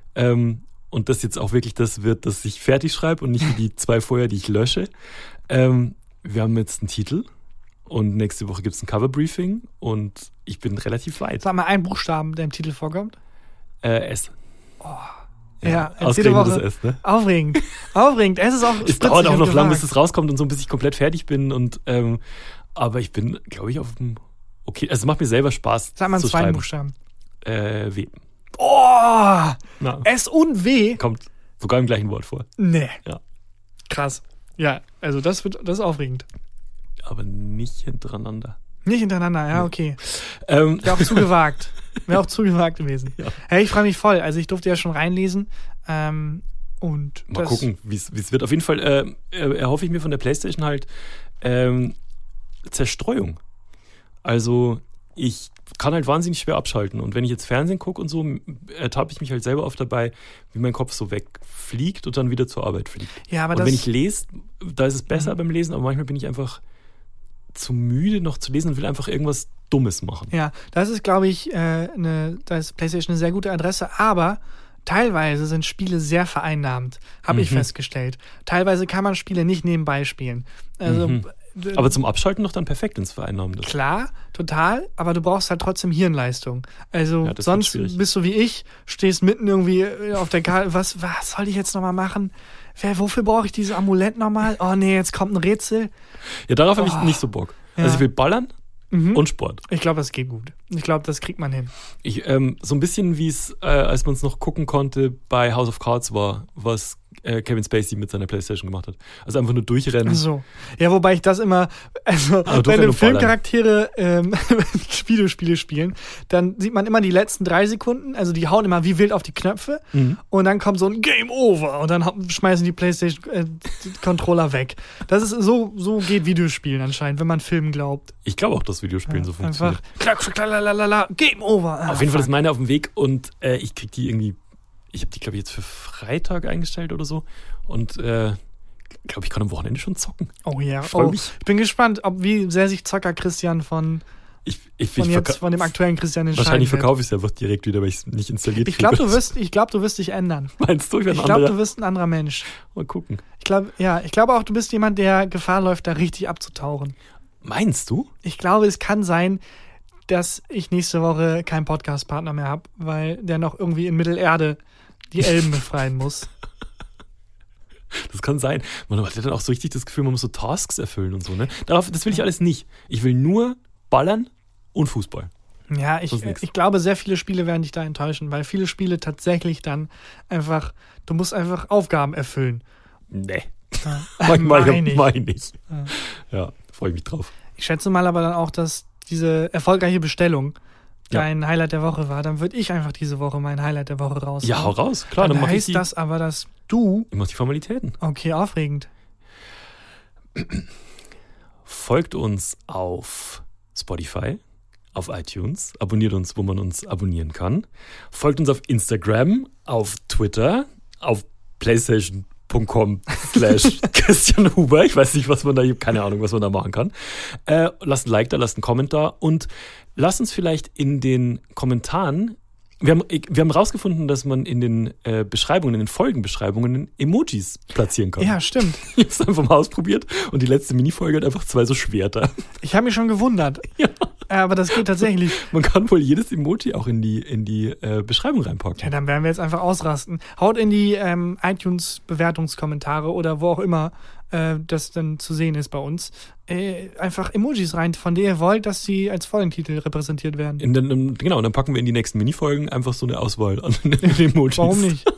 und das jetzt auch wirklich das wird, dass ich fertig schreibe und nicht wie die 2 vorher, die ich lösche. Wir haben jetzt einen Titel. Und nächste Woche gibt es ein Cover-Briefing und ich bin relativ weit. Sag mal einen Buchstaben, der im Titel vorkommt. S. Oh. Ja, jede Woche. Das S, ne? Aufregend. Aufregend. Es ist auch es dauert auch noch lang, bis es rauskommt und so, bis ich komplett fertig bin. Aber ich bin, glaube ich, auf dem... Okay, also es macht mir selber Spaß. Sag mal einen zweiten Buchstaben. W. Oh! S und W? Kommt sogar im gleichen Wort vor. Nee. Ja. Krass. Ja, also das ist aufregend. Aber nicht hintereinander. Nicht hintereinander, ja, okay. Wäre auch zu gewagt. Wäre auch zu gewagt gewesen. Ja. Hey, ich freue mich voll. Also ich durfte ja schon reinlesen. Und mal gucken, wie es wird. Auf jeden Fall erhoffe ich mir von der PlayStation halt Zerstreuung. Also ich kann halt wahnsinnig schwer abschalten. Und wenn ich jetzt Fernsehen gucke und so, ertappe ich mich halt selber oft dabei, wie mein Kopf so wegfliegt und dann wieder zur Arbeit fliegt. Ja, aber und wenn ich lese, da ist es besser beim Lesen, aber manchmal bin ich einfach zu müde noch zu lesen und will einfach irgendwas Dummes machen. Ja, das ist, glaube ich, da ist PlayStation eine sehr gute Adresse, aber teilweise sind Spiele sehr vereinnahmend, habe ich festgestellt. Teilweise kann man Spiele nicht nebenbei spielen. Also Aber zum Abschalten doch dann perfekt ins Vereinnahmen. Klar, total, aber du brauchst halt trotzdem Hirnleistung. Also sonst bist du wie ich, stehst mitten irgendwie auf der Karte, was soll ich jetzt nochmal machen? Wofür brauche ich dieses Amulett nochmal? Oh nee, jetzt kommt ein Rätsel. Ja, darauf habe ich nicht so Bock. Ja. Also ich will ballern und Sport. Ich glaube, das geht gut. Ich glaube, das kriegt man hin. So ein bisschen wie es, als man es noch gucken konnte, bei House of Cards war, was Kevin Spacey mit seiner Playstation gemacht hat. Also einfach nur durchrennen. Ach so. Ja, wobei ich das immer, wenn Filmcharaktere Videospiele spielen, dann sieht man immer die letzten 3 Sekunden, also die hauen immer wie wild auf die Knöpfe und dann kommt so ein Game Over und dann schmeißen die Playstation-Controller weg. Das ist so geht Videospielen anscheinend, wenn man Filmen glaubt. Ich glaube auch, dass Videospielen so funktioniert. Einfach Game Over. Auf jeden Fall ist meine auf dem Weg und ich krieg die irgendwie. Ich habe die, glaube ich, jetzt für Freitag eingestellt oder so. Und glaube ich, kann am Wochenende schon zocken. Oh ja. Ich bin gespannt, wie sehr sich Zocker Christian von dem aktuellen Christian entscheiden Wahrscheinlich verkaufe ich es einfach direkt wieder, weil ich es nicht installiert habe. Ich glaube, du wirst dich ändern. Meinst du? Ich glaube, du wirst ein anderer Mensch. Mal gucken. Ich glaube auch, du bist jemand, der Gefahr läuft, da richtig abzutauchen. Meinst du? Ich glaube, es kann sein, dass ich nächste Woche keinen Podcast-Partner mehr habe, weil der noch irgendwie in Mittelerde die Elben befreien muss. Das kann sein. Man hat dann auch so richtig das Gefühl, man muss so Tasks erfüllen und so, ne? Das will ich alles nicht. Ich will nur ballern und Fußball. Ja, ich glaube, sehr viele Spiele werden dich da enttäuschen, weil viele Spiele tatsächlich dann einfach, du musst einfach Aufgaben erfüllen. Nee. Mach ich nicht. Ja, freue ich mich drauf. Ich schätze mal aber dann auch, dass diese erfolgreiche Bestellung dein Highlight der Woche war, dann würde ich einfach diese Woche mein Highlight der Woche raus. Ja, hau raus, klar. Dann heißt das aber, dass du... Ich mach die Formalitäten. Okay, aufregend. Folgt uns auf Spotify, auf iTunes, abonniert uns, wo man uns abonnieren kann. Folgt uns auf Instagram, auf Twitter, auf PlayStation.com/Christian Huber. Ich weiß nicht, ich habe keine Ahnung, was man da machen kann. Lasst ein Like da, lasst einen Kommentar und lasst uns vielleicht in den Kommentaren, wir haben rausgefunden, dass man in den Beschreibungen, in den Folgenbeschreibungen Emojis platzieren kann. Ja, stimmt. Ich habe es einfach mal ausprobiert und die letzte Minifolge hat einfach 2 so Schwerter. Ich habe mich schon gewundert. Ja. Aber das geht tatsächlich. Man kann wohl jedes Emoji auch in die Beschreibung reinpacken. Ja, dann werden wir jetzt einfach ausrasten. Haut in die iTunes-Bewertungskommentare oder wo auch immer das dann zu sehen ist bei uns. Einfach Emojis rein, von denen ihr wollt, dass sie als Folgentitel repräsentiert werden. Genau, und dann packen wir in die nächsten Minifolgen einfach so eine Auswahl an Emojis. Warum nicht?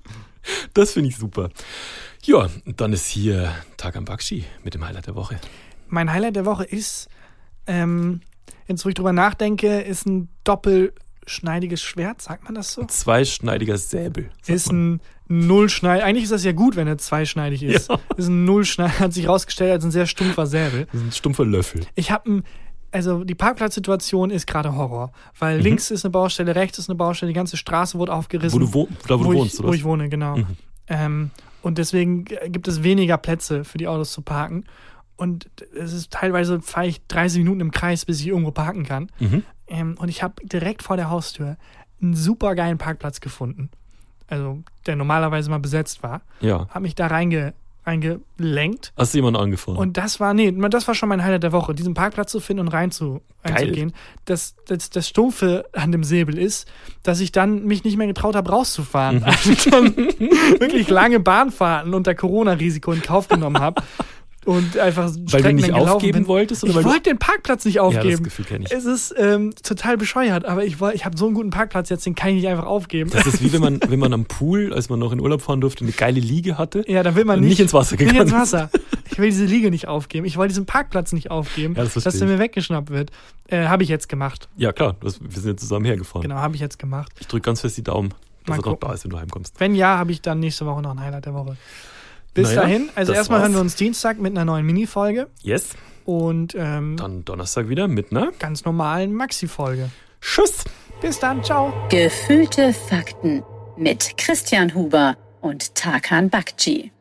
Das finde ich super. Ja, dann ist hier Tarkan Bakci mit dem Highlight der Woche. Mein Highlight der Woche ist, jetzt wo ich drüber nachdenke, ist ein doppelschneidiges Schwert, sagt man das so? Ein zweischneidiger Säbel. Ist ein Nullschneidig. Eigentlich ist das ja gut, wenn er zweischneidig ist. Ja. Ist ein Nullschneidig, hat sich rausgestellt als ein sehr stumpfer Säbel. Das ist ein stumpfer Löffel. Also die Parkplatzsituation ist gerade Horror, weil links ist eine Baustelle, rechts ist eine Baustelle, die ganze Straße wurde aufgerissen. Wo du wohnst, oder? Wo ich wohne, genau. Und deswegen gibt es weniger Plätze für die Autos zu parken. Und es ist teilweise, fahre ich 30 Minuten im Kreis, bis ich irgendwo parken kann. Und ich habe direkt vor der Haustür einen super geilen Parkplatz gefunden. Also, der normalerweise mal besetzt war. Ja. Habe mich da reingelenkt. Hast du jemanden angefahren? Und das war schon mein Highlight der Woche, diesen Parkplatz zu finden und reinzugehen. Das Stumpfe an dem Säbel ist, dass ich dann mich nicht mehr getraut habe, rauszufahren. Also ich dann wirklich lange Bahnfahrten unter Corona-Risiko in Kauf genommen habe. Und einfach weil du nicht aufgeben wolltest? Oder ich wollte den Parkplatz nicht aufgeben. Ja, das Gefühl kenne ich. Es ist total bescheuert, aber ich habe so einen guten Parkplatz jetzt, den kann ich nicht einfach aufgeben. Das ist wie wenn man am Pool, als man noch in Urlaub fahren durfte, eine geile Liege hatte. Ja, da will man nicht ins Wasser gegangen. Nicht ins Wasser. Ich will diese Liege nicht aufgeben. Ich wollte diesen Parkplatz nicht aufgeben, dass der mir weggeschnappt wird. Habe ich jetzt gemacht. Ja, klar. Wir sind ja zusammen hergefahren. Genau, habe ich jetzt gemacht. Ich drücke ganz fest die Daumen, dass er noch da ist, wenn du heimkommst. Wenn ja, habe ich dann nächste Woche noch ein Highlight der Woche. Bis dahin, also erstmal hören wir uns Dienstag mit einer neuen Mini-Folge. Yes. Und dann Donnerstag wieder mit einer ganz normalen Maxi-Folge. Tschüss. Bis dann, ciao. Gefühlte Fakten mit Christian Huber und Tarkan Bakci.